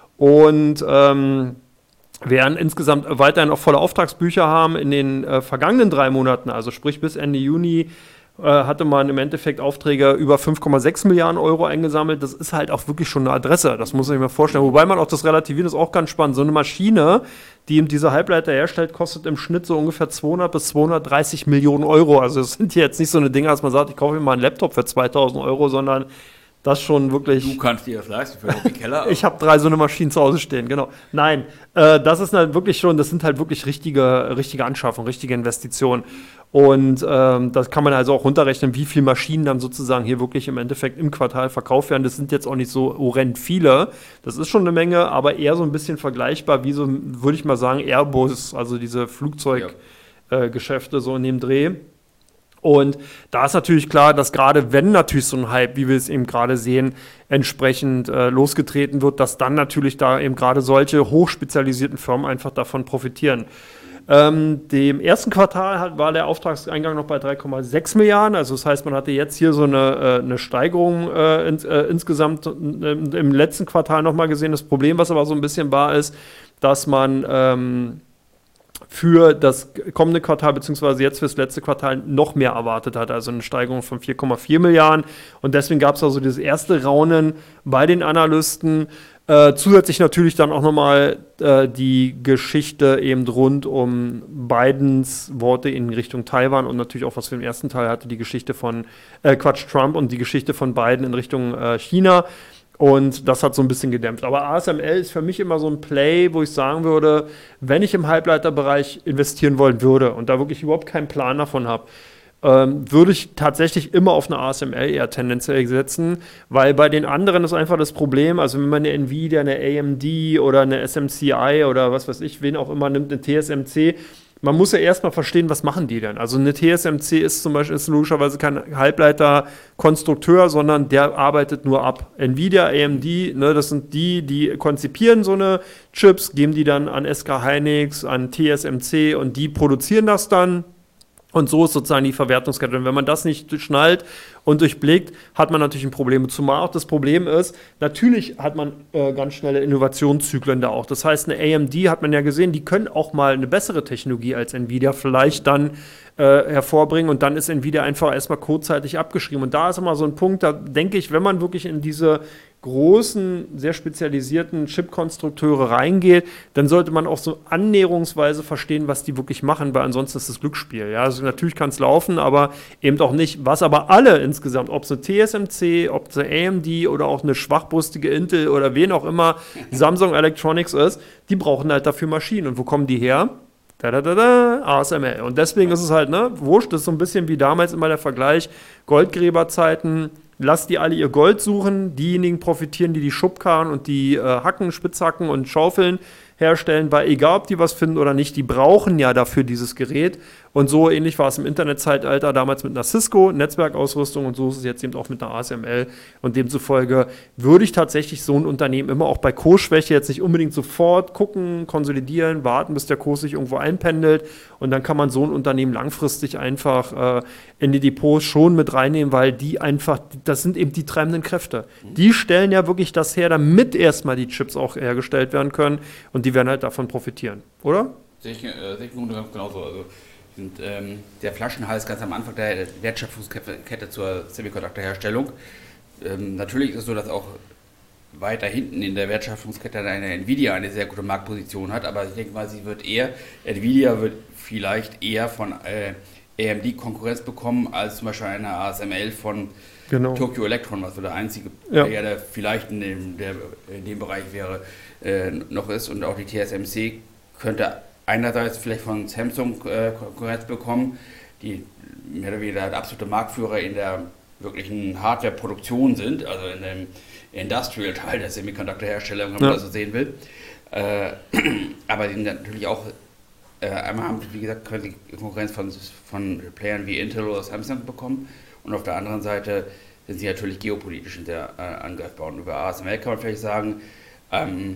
Und ähm, werden insgesamt weiterhin auch volle Auftragsbücher haben in den äh, vergangenen drei Monaten, also sprich bis Ende Juni, hatte man im Endeffekt Aufträge über fünf Komma sechs Milliarden Euro eingesammelt. Das ist halt auch wirklich schon eine Adresse, das muss man sich mal vorstellen. Wobei man auch das relativiert, ist auch ganz spannend. So eine Maschine, die eben diese Halbleiter herstellt, kostet im Schnitt so ungefähr zweihundert bis zweihundertdreißig Millionen Euro. Also es sind jetzt nicht so eine Dinge, dass man sagt, ich kaufe mir mal einen Laptop für zweitausend Euro, sondern das schon wirklich... Du kannst dir das leisten für Hobby Keller. Ich habe drei so eine Maschinen zu Hause stehen, genau. Nein, äh, das ist halt wirklich schon, das sind halt wirklich richtige, richtige Anschaffungen, richtige Investitionen. Und ähm, das kann man also auch runterrechnen, wie viele Maschinen dann sozusagen hier wirklich im Endeffekt im Quartal verkauft werden. Das sind jetzt auch nicht so horrend viele. Das ist schon eine Menge, aber eher so ein bisschen vergleichbar wie so, würde ich mal sagen, Airbus, also diese Flugzeuggeschäfte ja. äh, so in dem Dreh. Und da ist natürlich klar, dass gerade wenn natürlich so ein Hype, wie wir es eben gerade sehen, entsprechend äh, losgetreten wird, dass dann natürlich da eben gerade solche hochspezialisierten Firmen einfach davon profitieren. Ähm, dem ersten Quartal hat, war der Auftragseingang noch bei drei Komma sechs Milliarden, also das heißt, man hatte jetzt hier so eine, äh, eine Steigerung äh, ins, äh, insgesamt äh, im letzten Quartal nochmal gesehen. Das Problem, was aber so ein bisschen war, ist, dass man ähm, für das kommende Quartal, beziehungsweise jetzt für das letzte Quartal noch mehr erwartet hat, also eine Steigerung von vier Komma vier Milliarden. Und deswegen gab es also dieses erste Raunen bei den Analysten. Äh, zusätzlich natürlich dann auch nochmal äh, die Geschichte eben rund um Bidens Worte in Richtung Taiwan und natürlich auch, was wir im ersten Teil hatte, die Geschichte von, äh, Quatsch, Trump und die Geschichte von Biden in Richtung äh, China. Und das hat so ein bisschen gedämpft. Aber A S M L ist für mich immer so ein Play, wo ich sagen würde, wenn ich im Halbleiterbereich investieren wollen würde und da wirklich überhaupt keinen Plan davon habe, ähm, würde ich tatsächlich immer auf eine A S M L eher tendenziell setzen, weil bei den anderen ist einfach das Problem, also wenn man eine Nvidia, eine A M D oder eine S M C I oder was weiß ich, wen auch immer nimmt, eine T S M C, man muss ja erstmal verstehen, was machen die denn? Also eine T S M C ist zum Beispiel ist logischerweise kein Halbleiterkonstrukteur, sondern der arbeitet nur ab. Nvidia, A M D, ne, das sind die, die konzipieren so eine Chips, geben die dann an S K Hynix, an T S M C und die produzieren das dann. Und so ist sozusagen die Verwertungskette. Und wenn man das nicht schnallt und durchblickt, hat man natürlich ein Problem. Zumal auch das Problem ist, natürlich hat man äh, ganz schnelle Innovationszyklen da auch. Das heißt, eine A M D hat man ja gesehen, die können auch mal eine bessere Technologie als Nvidia vielleicht dann äh, hervorbringen. Und dann ist Nvidia einfach erstmal kurzzeitig abgeschrieben. Und da ist immer so ein Punkt, da denke ich, wenn man wirklich in diese großen, sehr spezialisierten Chip-Konstrukteure reingeht, dann sollte man auch so annäherungsweise verstehen, was die wirklich machen, weil ansonsten ist das Glücksspiel. Ja? Also natürlich kann es laufen, aber eben auch nicht. Was aber alle insgesamt, ob es eine T S M C, ob es eine A M D oder auch eine schwachbrustige Intel oder wen auch immer Samsung Electronics ist, die brauchen halt dafür Maschinen. Und wo kommen die her? Da, da, da, da, A S M L. Und deswegen ist es halt, ne, wurscht, das ist so ein bisschen wie damals immer der Vergleich, Goldgräberzeiten, lass die alle ihr Gold suchen, diejenigen profitieren, die die Schubkarren und die äh, Hacken, Spitzhacken und Schaufeln herstellen, weil egal, ob die was finden oder nicht, die brauchen ja dafür dieses Gerät. Und so ähnlich war es im Internetzeitalter damals mit einer Cisco, Netzwerkausrüstung, und so ist es jetzt eben auch mit einer A S M L. Und demzufolge würde ich tatsächlich so ein Unternehmen immer auch bei Kursschwäche jetzt nicht unbedingt sofort gucken, konsolidieren, warten, bis der Kurs sich irgendwo einpendelt. Und dann kann man so ein Unternehmen langfristig einfach äh, in die Depots schon mit reinnehmen, weil die einfach, das sind eben die treibenden Kräfte. Die stellen ja wirklich das her, damit erstmal die Chips auch hergestellt werden können. Und die werden halt davon profitieren, oder? Sehe ich, äh, sehe ich ganz genauso. Also sind, ähm, der Flaschenhals ganz am Anfang der Wertschöpfungskette zur Semiconductor-Herstellung. Ähm, natürlich ist es so, dass auch weiter hinten in der Wertschöpfungskette eine Nvidia eine sehr gute Marktposition hat, aber ich denke mal, sie wird eher, Nvidia wird vielleicht eher von äh, A M D Konkurrenz bekommen, als zum Beispiel eine A S M L von genau. Tokyo Electron, was so der einzige ja. Player, der vielleicht in dem, der, in dem Bereich wäre, äh, noch ist. Und auch die T S M C könnte einerseits vielleicht von Samsung äh, Konkurrenz bekommen, die mehr oder weniger der absolute Marktführer in der wirklichen Hardware-Produktion sind, also in dem Industrial-Teil der Semiconductor-Herstellung, wenn man ja. das so sehen will. Äh, aber die sind natürlich auch, äh, einmal haben sie, wie gesagt, können die Konkurrenz von, von Playern wie Intel oder Samsung bekommen, und auf der anderen Seite sind sie natürlich geopolitisch sehr äh, angreifbar. Und über A S M L kann man vielleicht sagen, ähm,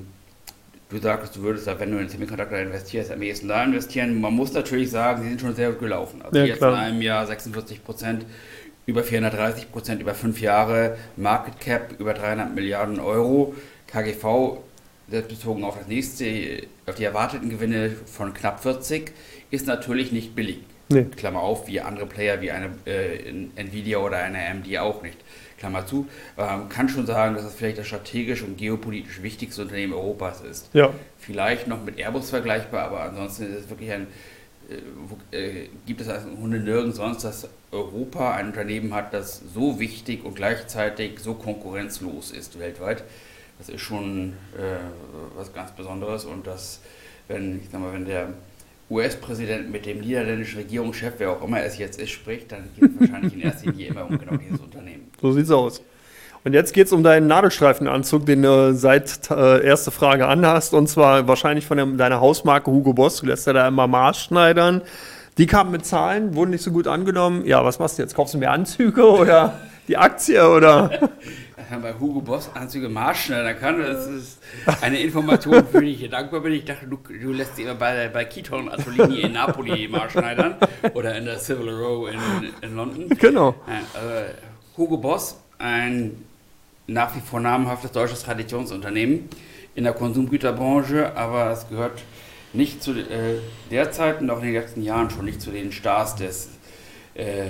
du sagst, du würdest da, wenn du in Semiconductor investierst, am ehesten da investieren. Man muss natürlich sagen, sie sind schon sehr gut gelaufen. Also ja, jetzt klar. in einem Jahr sechsundvierzig Prozent, über vierhundertdreißig Prozent über fünf Jahre, Market Cap über dreihundert Milliarden Euro, K G V, selbstbezogen auf das nächste, auf die erwarteten Gewinne von knapp vierzig, ist natürlich nicht billig. Nee. Klammer auf, wie andere Player, wie eine äh, Nvidia oder eine A M D auch nicht. Klammer zu. Man kann schon sagen, dass es vielleicht das strategisch und geopolitisch wichtigste Unternehmen Europas ist. Ja. Vielleicht noch mit Airbus vergleichbar, aber ansonsten ist es wirklich ein, äh, äh, gibt es also im Grunde nirgends sonst, dass Europa ein Unternehmen hat, das so wichtig und gleichzeitig so konkurrenzlos ist weltweit. Das ist schon äh, was ganz Besonderes, und das, wenn, ich sag mal, wenn der U S-Präsident mit dem niederländischen Regierungschef, wer auch immer es jetzt ist, spricht, dann geht es wahrscheinlich in erster Linie immer um genau dieses Unternehmen. So sieht's aus. Und jetzt geht es um deinen Nadelstreifenanzug, den du seit äh, erste Frage anhast, und zwar wahrscheinlich von der, deiner Hausmarke Hugo Boss. Du lässt ja da immer maßschneidern. Die kamen mit Zahlen, wurden nicht so gut angenommen. Ja, was machst du jetzt? Kaufst du mehr Anzüge oder die Aktie oder? Bei Hugo Boss Anzüge maßschneidern kann. Das ist eine Information, für die ich hier dankbar bin. Ich dachte, du, du lässt sie immer bei, bei Kiton Attolini in Napoli maßschneidern oder in der Civil Row in, in London. Genau. Äh, Hugo Boss, ein nach wie vor namhaftes deutsches Traditionsunternehmen in der Konsumgüterbranche, aber es gehört nicht zu äh, derzeit und auch in den letzten Jahren schon nicht zu den Stars des äh,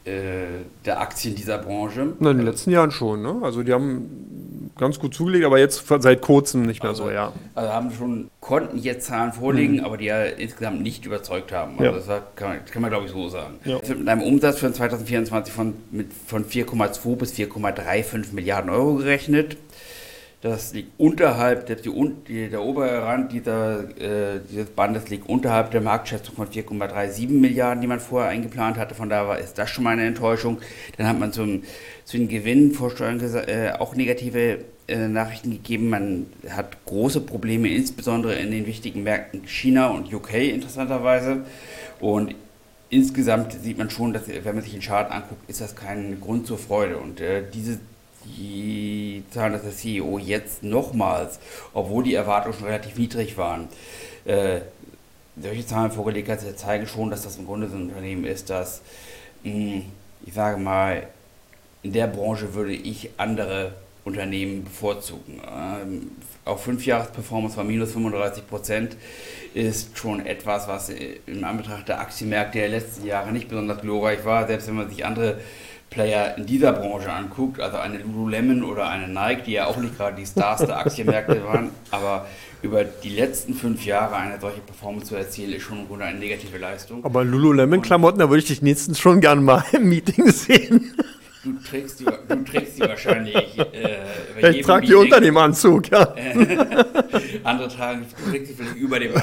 der Aktien dieser Branche. Na, in den letzten Jahren schon, ne? Also die haben ganz gut zugelegt, aber jetzt seit kurzem nicht mehr also, so, ja. Also haben schon, konnten jetzt Zahlen vorlegen, mhm. aber die ja insgesamt nicht überzeugt haben. Also ja. das war, kann, man, kann man glaube ich so sagen. Ja. Mit einem Umsatz für zwanzig vierundzwanzig von, mit, von vier Komma zwei bis vier Komma fünfunddreißig Milliarden Euro gerechnet. Das liegt unterhalb, der, die, der obere Rand dieser, äh, dieses Bandes liegt unterhalb der Marktschätzung von vier Komma siebenunddreißig Milliarden, die man vorher eingeplant hatte. Von daher ist das schon mal eine Enttäuschung. Dann hat man zum, zu den Gewinnen vor Steuern äh, auch negative äh, Nachrichten gegeben. Man hat große Probleme, insbesondere in den wichtigen Märkten China und U K interessanterweise. Und insgesamt sieht man schon, dass, wenn man sich den Chart anguckt, ist das kein Grund zur Freude. Und äh, diese Die Zahlen, dass der C E O jetzt nochmals, obwohl die Erwartungen schon relativ niedrig waren, äh, solche Zahlen vorgelegt hat, zeigen schon, dass das im Grunde so ein Unternehmen ist, das, mh, ich sage mal, in der Branche würde ich andere Unternehmen bevorzugen. Ähm, auch Fünfjahres-Performance von minus fünfunddreißig Prozent ist schon etwas, was im Anbetracht der Aktienmärkte der letzten Jahre nicht besonders glorreich war, selbst wenn man sich andere Player in dieser Branche anguckt, also eine Lululemon oder eine Nike, die ja auch nicht gerade die Stars der Aktienmärkte waren, aber über die letzten fünf Jahre eine solche Performance zu erzielen, ist schon im Grunde eine negative Leistung. Aber Lululemon-Klamotten, da würde ich dich nächstens schon gerne mal im Meeting sehen. Du trägst die, du trägst die wahrscheinlich äh, Ich trage die unter dem Anzug, ja. Andere tragen, du trägst sie vielleicht über dem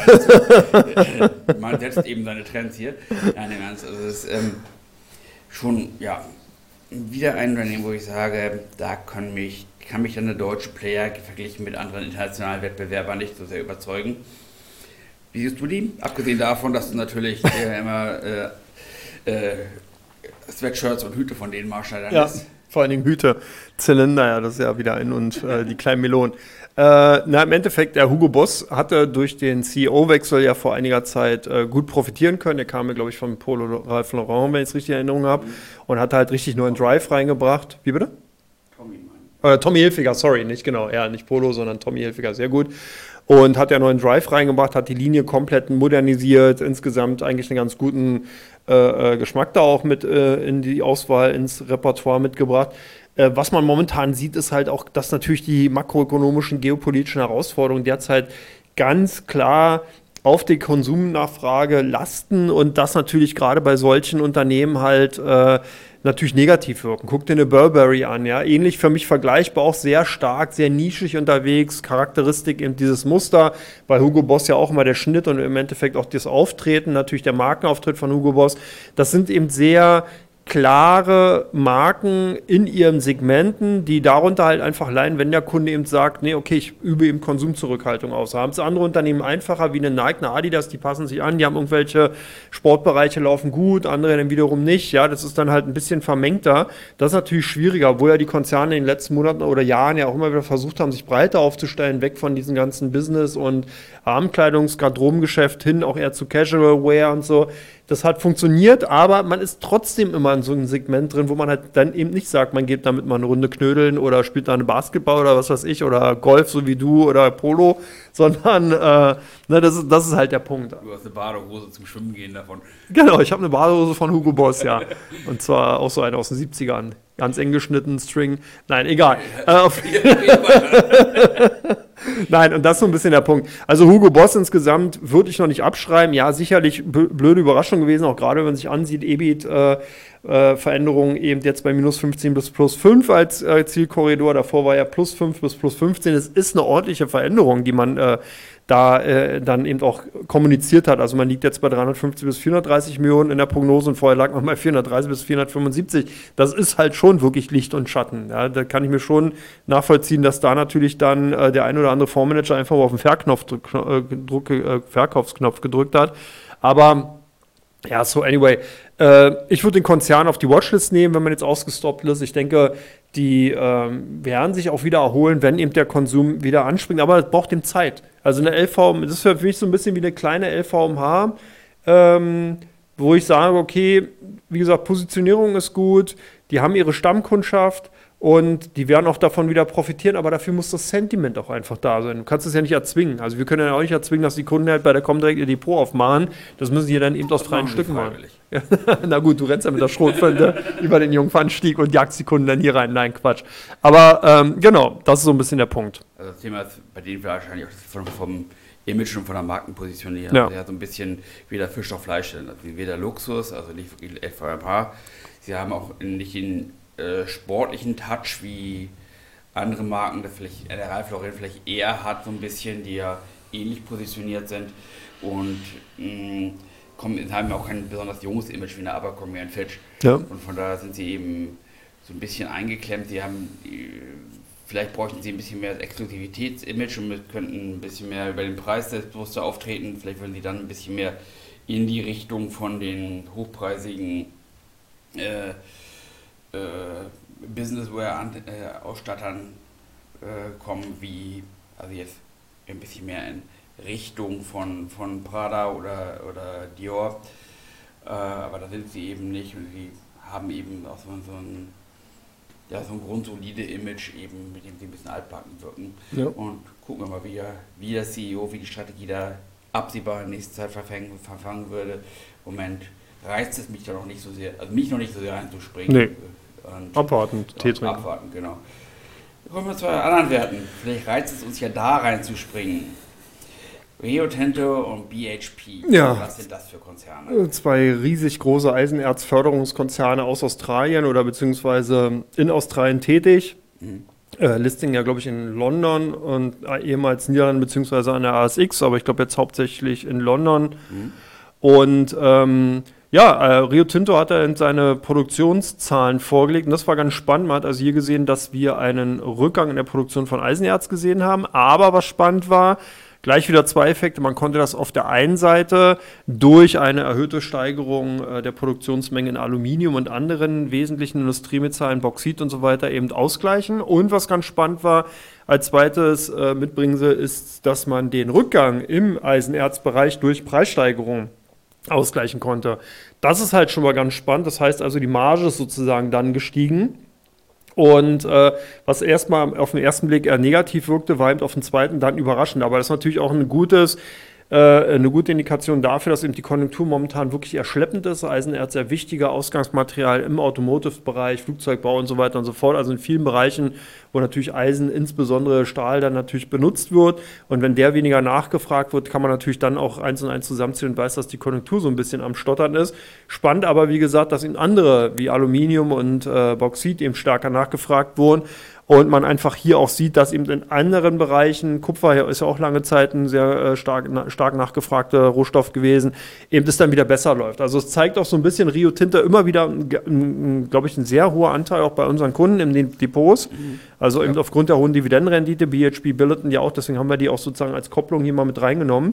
Anzug. Man setzt eben seine Trends hier. Nein, im Ernst, also es ist ähm, schon, ja, wieder ein Unternehmen, wo ich sage, da kann mich, kann mich dann der deutsche Player verglichen mit anderen internationalen Wettbewerbern nicht so sehr überzeugen. Wie siehst du die? Abgesehen davon, dass du natürlich äh, immer äh, äh, Sweatshirts und Hüte von denen Marschneidern ja, ist. Vor allen Dingen Hüte, Zylinder, ja, das ist ja wieder ein und äh, die kleinen Melonen. Äh, na, im Endeffekt, der Hugo Boss hatte durch den C E O-Wechsel ja vor einiger Zeit äh, gut profitieren können. Der kam ja, glaube ich, von Polo Ralph Lauren, wenn ich es richtig in Erinnerung habe, mhm. und hat halt richtig neuen Drive reingebracht. Wie bitte? Tommy, mein. Äh, Tommy Hilfiger, sorry, nicht genau. Ja, nicht Polo, sondern Tommy Hilfiger, sehr gut. Und hat ja neuen Drive reingebracht, hat die Linie komplett modernisiert, insgesamt eigentlich einen ganz guten äh, Geschmack da auch mit äh, in die Auswahl, ins Repertoire mitgebracht. Äh, was man momentan sieht, ist halt auch, dass natürlich die makroökonomischen, geopolitischen Herausforderungen derzeit ganz klar auf die Konsumnachfrage lasten und das natürlich gerade bei solchen Unternehmen halt äh, natürlich negativ wirken. Guck dir eine Burberry an, ja, ähnlich für mich vergleichbar, auch sehr stark, sehr nischig unterwegs, Charakteristik eben dieses Muster, bei Hugo Boss ja auch immer der Schnitt und im Endeffekt auch das Auftreten, natürlich der Markenauftritt von Hugo Boss, das sind eben sehr klare Marken in ihren Segmenten, die darunter halt einfach leiden, wenn der Kunde eben sagt, nee, okay, ich übe eben Konsumzurückhaltung aus. Da haben es andere Unternehmen einfacher, wie eine Nike, eine Adidas, die passen sich an, die haben irgendwelche Sportbereiche laufen gut, andere dann wiederum nicht. Ja, das ist dann halt ein bisschen vermengter. Das ist natürlich schwieriger, wo ja die Konzerne in den letzten Monaten oder Jahren ja auch immer wieder versucht haben, sich breiter aufzustellen, weg von diesen ganzen Business- und Abendkleidungs-, Garderobengeschäft hin, auch eher zu Casual Wear und so. Das hat funktioniert, aber man ist trotzdem immer in so einem Segment drin, wo man halt dann eben nicht sagt, man geht damit mal eine Runde knödeln oder spielt da eine Basketball oder was weiß ich oder Golf, so wie du, oder Polo, sondern äh, ne, das, ist, das ist halt der Punkt. Du hast eine Badehose zum Schwimmen gehen davon. Genau, ich habe eine Badehose von Hugo Boss, ja. Und zwar auch so eine aus den siebzigern. Ganz eng geschnitten, String. Nein, egal. äh, auf Nein, und das ist so ein bisschen der Punkt. Also Hugo Boss insgesamt würde ich noch nicht abschreiben. Ja, sicherlich blöde Überraschung gewesen, auch gerade wenn man sich ansieht, E B I T äh, äh, Veränderungen eben jetzt bei minus fünfzehn bis plus fünf als äh, Zielkorridor. Davor war ja plus fünf bis plus fünfzehn. Es ist eine ordentliche Veränderung, die man äh, da äh, dann eben auch kommuniziert hat. Also man liegt jetzt bei dreihundertfünfzig bis vierhundertdreißig Millionen in der Prognose und vorher lag man bei vierhundertdreißig bis vierhundertfünfundsiebzig. Das ist halt schon wirklich Licht und Schatten. Ja, da kann ich mir schon nachvollziehen, dass da natürlich dann äh, der ein oder andere Fondsmanager einfach auf den Verknopf, äh, Druck, äh, Verkaufsknopf gedrückt hat. Aber ja, so anyway, äh, ich würde den Konzern auf die Watchlist nehmen, wenn man jetzt ausgestoppt ist. Ich denke, die ähm, werden sich auch wieder erholen, wenn eben der Konsum wieder anspringt. Aber es braucht eben Zeit. Also eine L V M, das ist für mich so ein bisschen wie eine kleine L V M H, ähm, wo ich sage, okay, wie gesagt, Positionierung ist gut, die haben ihre Stammkundschaft und die werden auch davon wieder profitieren, aber dafür muss das Sentiment auch einfach da sein. Du kannst es ja nicht erzwingen. Also wir können ja auch nicht erzwingen, dass die Kunden halt bei der Comdirect ihr Depot aufmachen. Das müssen die dann eben aus freien Stücken machen. Ja. Na gut, du rennst ja mit der Schrotflinte über den Jungfernstieg und jagst die Kunden dann hier rein. Nein, Quatsch. Aber ähm, genau, das ist so ein bisschen der Punkt. Also das Thema ist bei denen wahrscheinlich auch vom, vom Image und von der Markenpositionierung. Ja. Also ja, so ein bisschen weder Fisch noch Fleisch, also weder Luxus, also nicht wirklich L V M H. Sie haben auch nicht den äh, sportlichen Touch wie andere Marken, das vielleicht der Ralph Lauren vielleicht eher hat, so ein bisschen, die ja ähnlich positioniert sind und mh, kommen, haben auch kein besonders junges Image wie eine Abercrombie und Fitch. Ja. Und von daher sind sie eben so ein bisschen eingeklemmt. Sie haben, vielleicht bräuchten sie ein bisschen mehr Exklusivitätsimage und könnten ein bisschen mehr über den Preis selbstbewusster auftreten. Vielleicht würden sie dann ein bisschen mehr in die Richtung von den hochpreisigen äh, äh, Businesswear-Ausstattern äh, kommen, wie, also jetzt ein bisschen mehr in Richtung von, von Prada oder, oder Dior, äh, aber da sind sie eben nicht und sie haben eben auch so, so ein ja, so ein grundsolide Image eben, mit dem sie ein bisschen altbacken wirken. Ja. Und gucken wir mal, wie, er, wie der C E O, wie die Strategie da absehbar in nächster Zeit verfangen, verfangen würde. Im Moment reizt es mich da noch nicht so sehr, also mich noch nicht so sehr einzuspringen. Nee. Und abwarten, Tee trinken. Abwarten, genau. Kommen wir zu anderen Werten. Vielleicht reizt es uns ja da reinzuspringen. Rio Tinto und B H P. Ja. Was sind das für Konzerne? Zwei riesig große Eisenerzförderungskonzerne aus Australien oder beziehungsweise in Australien tätig. Mhm. Äh, Listing ja, glaube ich, in London und äh, ehemals Niederlanden beziehungsweise an der A S X, aber ich glaube jetzt hauptsächlich in London. Mhm. Und ähm, ja, äh, Rio Tinto hat er seine Produktionszahlen vorgelegt und das war ganz spannend. Man hat also hier gesehen, dass wir einen Rückgang in der Produktion von Eisenerz gesehen haben, aber was spannend war, gleich wieder zwei Effekte. Man konnte das auf der einen Seite durch eine erhöhte Steigerung äh, der Produktionsmenge in Aluminium und anderen wesentlichen Industriemetallen, Bauxit und so weiter eben ausgleichen. Und was ganz spannend war, als zweites äh, Mitbringsel ist, dass man den Rückgang im Eisenerzbereich durch Preissteigerungen ausgleichen konnte. Das ist halt schon mal ganz spannend. Das heißt also, die Marge ist sozusagen dann gestiegen. Und äh, was erstmal auf den ersten Blick eher negativ wirkte, war eben auf den zweiten dann überraschend. Aber das ist natürlich auch ein gutes, äh, eine gute Indikation dafür, dass eben die Konjunktur momentan wirklich eher schleppend ist. Eisenerz sehr wichtiger Ausgangsmaterial im Automotive-Bereich, Flugzeugbau und so weiter und so fort. Also in vielen Bereichen, wo natürlich Eisen, insbesondere Stahl, dann natürlich benutzt wird. Und wenn der weniger nachgefragt wird, kann man natürlich dann auch eins und eins zusammenziehen und weiß, dass die Konjunktur so ein bisschen am Stottern ist. Spannend aber, wie gesagt, dass eben andere wie Aluminium und äh, Bauxit eben stärker nachgefragt wurden. Und man einfach hier auch sieht, dass eben in anderen Bereichen, Kupfer ist ja auch lange Zeit ein sehr äh, stark, na, stark nachgefragter Rohstoff gewesen, eben das dann wieder besser läuft. Also es zeigt auch so ein bisschen Rio Tinto immer wieder, glaube ich, ein sehr hoher Anteil auch bei unseren Kunden in den Depots. Mhm. Also eben ja. aufgrund der hohen Dividendenrendite, B H P Billiton ja auch, deswegen haben wir die auch sozusagen als Kopplung hier mal mit reingenommen.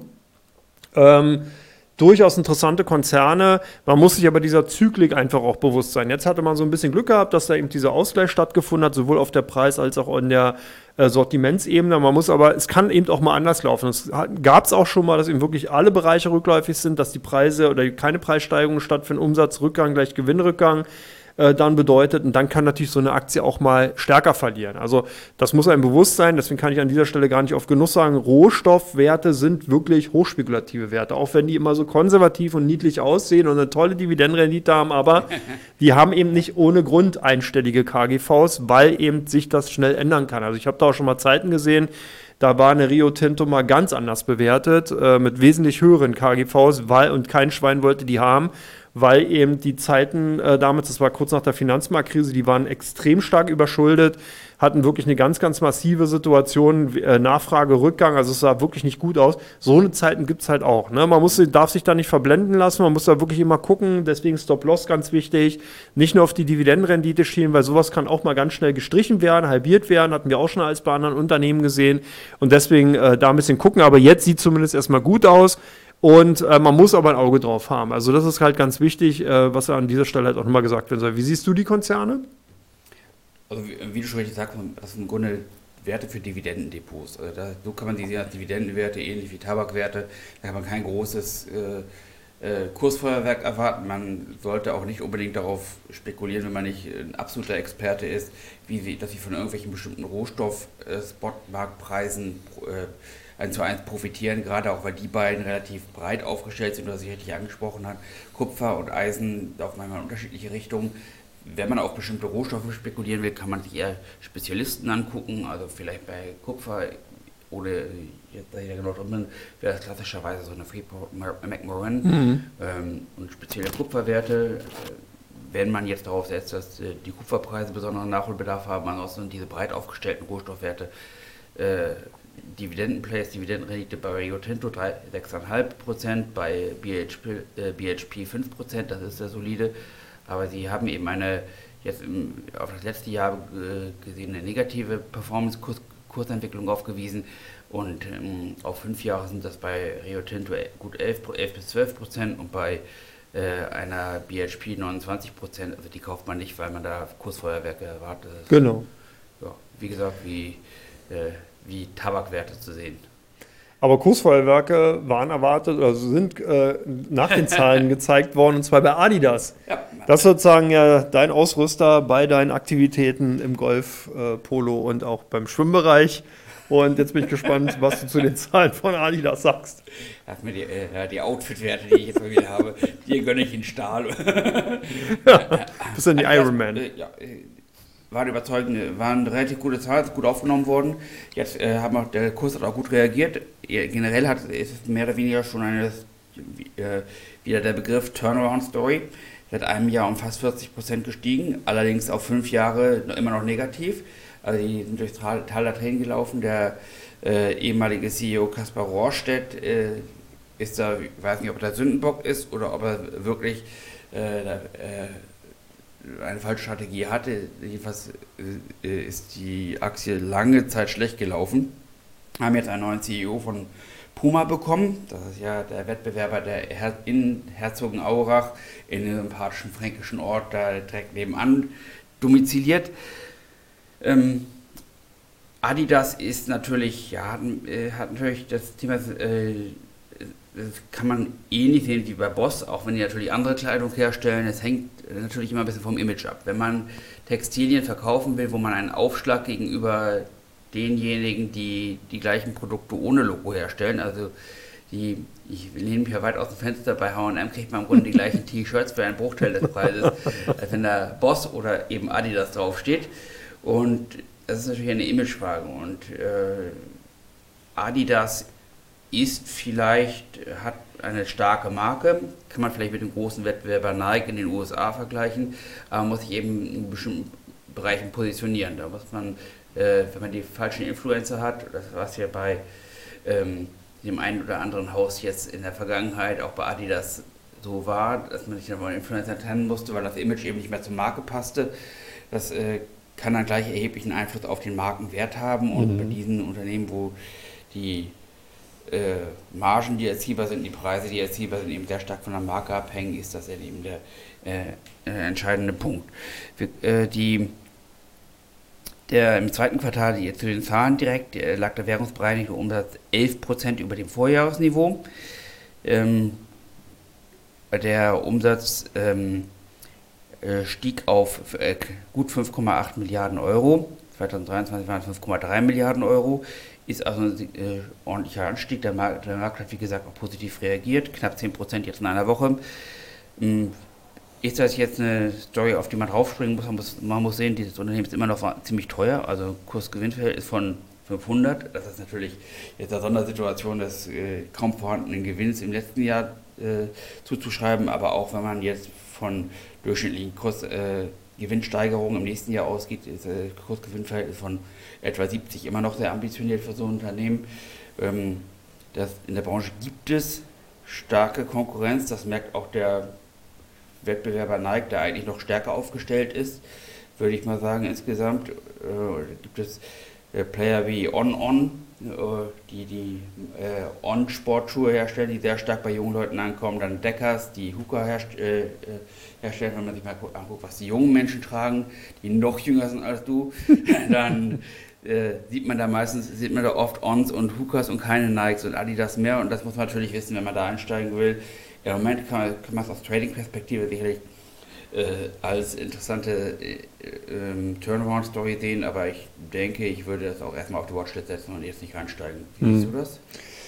Ähm, Durchaus interessante Konzerne. Man muss sich aber dieser Zyklik einfach auch bewusst sein. Jetzt hatte man so ein bisschen Glück gehabt, dass da eben dieser Ausgleich stattgefunden hat, sowohl auf der Preis- als auch in der äh, Sortimentsebene. Man muss aber, es kann eben auch mal anders laufen. Es gab es auch schon mal, dass eben wirklich alle Bereiche rückläufig sind, dass die Preise oder keine Preissteigerungen stattfinden, Umsatzrückgang gleich Gewinnrückgang äh, dann bedeutet. Und dann kann natürlich so eine Aktie auch mal stärker verlieren. Also das muss einem bewusst sein. Deswegen kann ich an dieser Stelle gar nicht oft genug sagen, Rohstoffwerte sind wirklich hochspekulative Werte. Auch wenn die immer so konservativ und niedlich aussehen und eine tolle Dividendenrendite haben, aber die haben eben nicht ohne Grund einstellige K G Vs, weil eben sich das schnell ändern kann. Also ich habe da auch schon mal Zeiten gesehen, da war eine Rio Tinto mal ganz anders bewertet, äh, mit wesentlich höheren K G Vs, weil, und kein Schwein wollte die haben, weil eben die Zeiten äh, damals, das war kurz nach der Finanzmarktkrise, die waren extrem stark überschuldet, hatten wirklich eine ganz, ganz massive Situation, äh, Nachfrage, Rückgang, also es sah wirklich nicht gut aus. So eine Zeiten gibt es halt auch. Ne? Man muss, darf sich da nicht verblenden lassen, man muss da wirklich immer gucken, deswegen Stop-Loss ganz wichtig, nicht nur auf die Dividendenrendite schielen, weil sowas kann auch mal ganz schnell gestrichen werden, halbiert werden, hatten wir auch schon als bei anderen Unternehmen gesehen und deswegen äh, da ein bisschen gucken, aber jetzt sieht zumindest erstmal gut aus. Und äh, man muss aber ein Auge drauf haben. Also das ist halt ganz wichtig, äh, was an dieser Stelle halt auch nochmal gesagt werden soll. Wie siehst du die Konzerne? Also wie, wie du schon richtig sagst, das sind im Grunde Werte für Dividendendepots. Also da, so kann man die sehen als Dividendenwerte, ähnlich wie Tabakwerte. Da kann man kein großes äh, äh, Kursfeuerwerk erwarten. Man sollte auch nicht unbedingt darauf spekulieren, wenn man nicht ein absoluter Experte ist, wie sie, dass sie von irgendwelchen bestimmten Rohstoff-Spotmarktpreisen äh, eins zu eins profitieren, gerade auch weil die beiden relativ breit aufgestellt sind, was ich richtig angesprochen habe. Kupfer und Eisen auf manchmal unterschiedliche Richtungen. Wenn man auf bestimmte Rohstoffe spekulieren will, kann man sich eher Spezialisten angucken, also vielleicht bei Kupfer, ohne jetzt da ich genau drin bin, wäre das klassischerweise so eine Freeport-McMoRan mhm. ähm, und spezielle Kupferwerte. Wenn man jetzt darauf setzt, dass äh, die Kupferpreise besonderen Nachholbedarf haben, ansonsten diese breit aufgestellten Rohstoffwerte, äh, Dividendenplays, Dividendenrendite bei Rio Tinto sechs Komma fünf Prozent, bei B H P, äh, B H P fünf Prozent, das ist sehr solide. Aber sie haben eben eine, jetzt im, auf das letzte Jahr äh, gesehen, eine negative Performance-Kursentwicklung aufgewiesen. Und ähm, auf fünf Jahre sind das bei Rio Tinto gut elf bis zwölf Prozent und bei äh, einer B H P neunundzwanzig Prozent. Also die kauft man nicht, weil man da Kursfeuerwerke erwartet. Genau. Ja, wie gesagt, wie... Äh, wie Tabakwerte zu sehen. Aber Kursfeuerwerke waren erwartet, also sind äh, nach den Zahlen gezeigt worden, und zwar bei Adidas. Ja. Das ist sozusagen ja dein Ausrüster bei deinen Aktivitäten im Golf, äh, Polo und auch beim Schwimmbereich. Und jetzt bin ich gespannt, was du zu den Zahlen von Adidas sagst. Ach, mir die, äh, die Outfit-Werte, die ich jetzt mal wieder habe, die gönne ich in Stahl. Ja, bist dann die Adidas, Iron Man. Äh, ja, äh, waren überzeugend, waren relativ gute Zahlen, gut aufgenommen worden. Jetzt äh, haben auch, der Kurs hat auch gut reagiert. Generell hat, ist es mehr oder weniger schon eine, äh, wieder der Begriff Turnaround Story. Seit einem Jahr um fast vierzig Prozent gestiegen, allerdings auf fünf Jahre immer noch negativ. Also die sind durchs Tal, Tal der Tränen gelaufen. Der äh, ehemalige C E O Kaspar Rohrstedt äh, ist da, ich weiß nicht, ob er der Sündenbock ist oder ob er wirklich äh, da, äh, eine falsche Strategie hatte. Jedenfalls äh, ist die Aktie lange Zeit schlecht gelaufen. Wir haben jetzt einen neuen C E O von Puma bekommen. Das ist ja der Wettbewerber, der Her in Herzogenaurach, in einem sympathischen fränkischen Ort, da direkt nebenan domiziliert. Ähm, Adidas ist natürlich, ja, hat, äh, hat natürlich das Thema, äh, das kann man ähnlich sehen wie bei Boss, auch wenn die natürlich andere Kleidung herstellen. Es hängt natürlich immer ein bisschen vom Image ab. Wenn man Textilien verkaufen will, wo man einen Aufschlag gegenüber denjenigen, die die gleichen Produkte ohne Logo herstellen, also die, ich lehne mich ja weit aus dem Fenster, bei H und M kriegt man im Grunde die gleichen T-Shirts für einen Bruchteil des Preises, als wenn da Boss oder eben Adidas draufsteht. Und das ist natürlich eine Imagefrage. Und äh, Adidas ist vielleicht, hat eine starke Marke, kann man vielleicht mit dem großen Wettbewerber Nike in den U S A vergleichen, aber muss sich eben in bestimmten Bereichen positionieren. Da muss man, äh, wenn man die falschen Influencer hat, das was ja bei ähm, dem einen oder anderen Haus jetzt in der Vergangenheit auch bei Adidas so war, dass man sich dann von Influencer trennen musste, weil das Image eben nicht mehr zur Marke passte. Das äh, kann dann gleich erheblichen Einfluss auf den Markenwert haben. Und mhm. bei diesen Unternehmen, wo die äh, Margen, die erzielbar sind, die Preise, die erzielbar sind, eben sehr stark von der Marke abhängen, ist das eben der äh, äh, entscheidende Punkt. Wir, äh, die, der, Im zweiten Quartal, die, zu den Zahlen direkt, äh, lag der währungsbereinigte Umsatz elf Prozent über dem Vorjahresniveau. Ähm, der Umsatz ähm, stieg auf äh, gut fünf Komma acht Milliarden Euro, zweitausenddreiundzwanzig waren es fünf Komma drei Milliarden Euro, ist also ein äh, ordentlicher Anstieg. Der Markt, der Markt hat, wie gesagt, auch positiv reagiert, knapp zehn Prozent jetzt in einer Woche. Ähm, ist das jetzt eine Story, auf die man draufspringen muss? Man muss, man muss sehen, dieses Unternehmen ist immer noch ziemlich teuer, also Kurs-Gewinn-Verhältnis von fünfhundert, das ist natürlich jetzt eine Sondersituation des äh, kaum vorhandenen Gewinns im letzten Jahr äh, zuzuschreiben, aber auch wenn man jetzt von durchschnittlichen Kursgewinnsteigerungen äh, im nächsten Jahr ausgeht, ist äh, Kursgewinnverhältnis von etwa siebzig immer noch sehr ambitioniert für so ein Unternehmen. Ähm, das, in der Branche gibt es starke Konkurrenz, das merkt auch der Wettbewerber Nike, der eigentlich noch stärker aufgestellt ist, würde ich mal sagen insgesamt. Äh, gibt es äh, Player wie On On, äh, die die äh, On-Sportschuhe herstellen, die sehr stark bei jungen Leuten ankommen, dann Deckers, die Hoka herst äh, herstellen, wenn man sich mal anguckt, was die jungen Menschen tragen, die noch jünger sind als du, dann äh, sieht man da meistens, sieht man da oft Ons und Hokas und keine Nikes und Adidas mehr, und das muss man natürlich wissen, wenn man da einsteigen will. Im Moment kann man, kann man es aus Trading-Perspektive sicherlich äh, als interessante äh, äh, Turnaround-Story sehen, aber ich denke, ich würde das auch erstmal auf die Watchlist setzen und jetzt nicht reinsteigen. Wie mhm. siehst du das?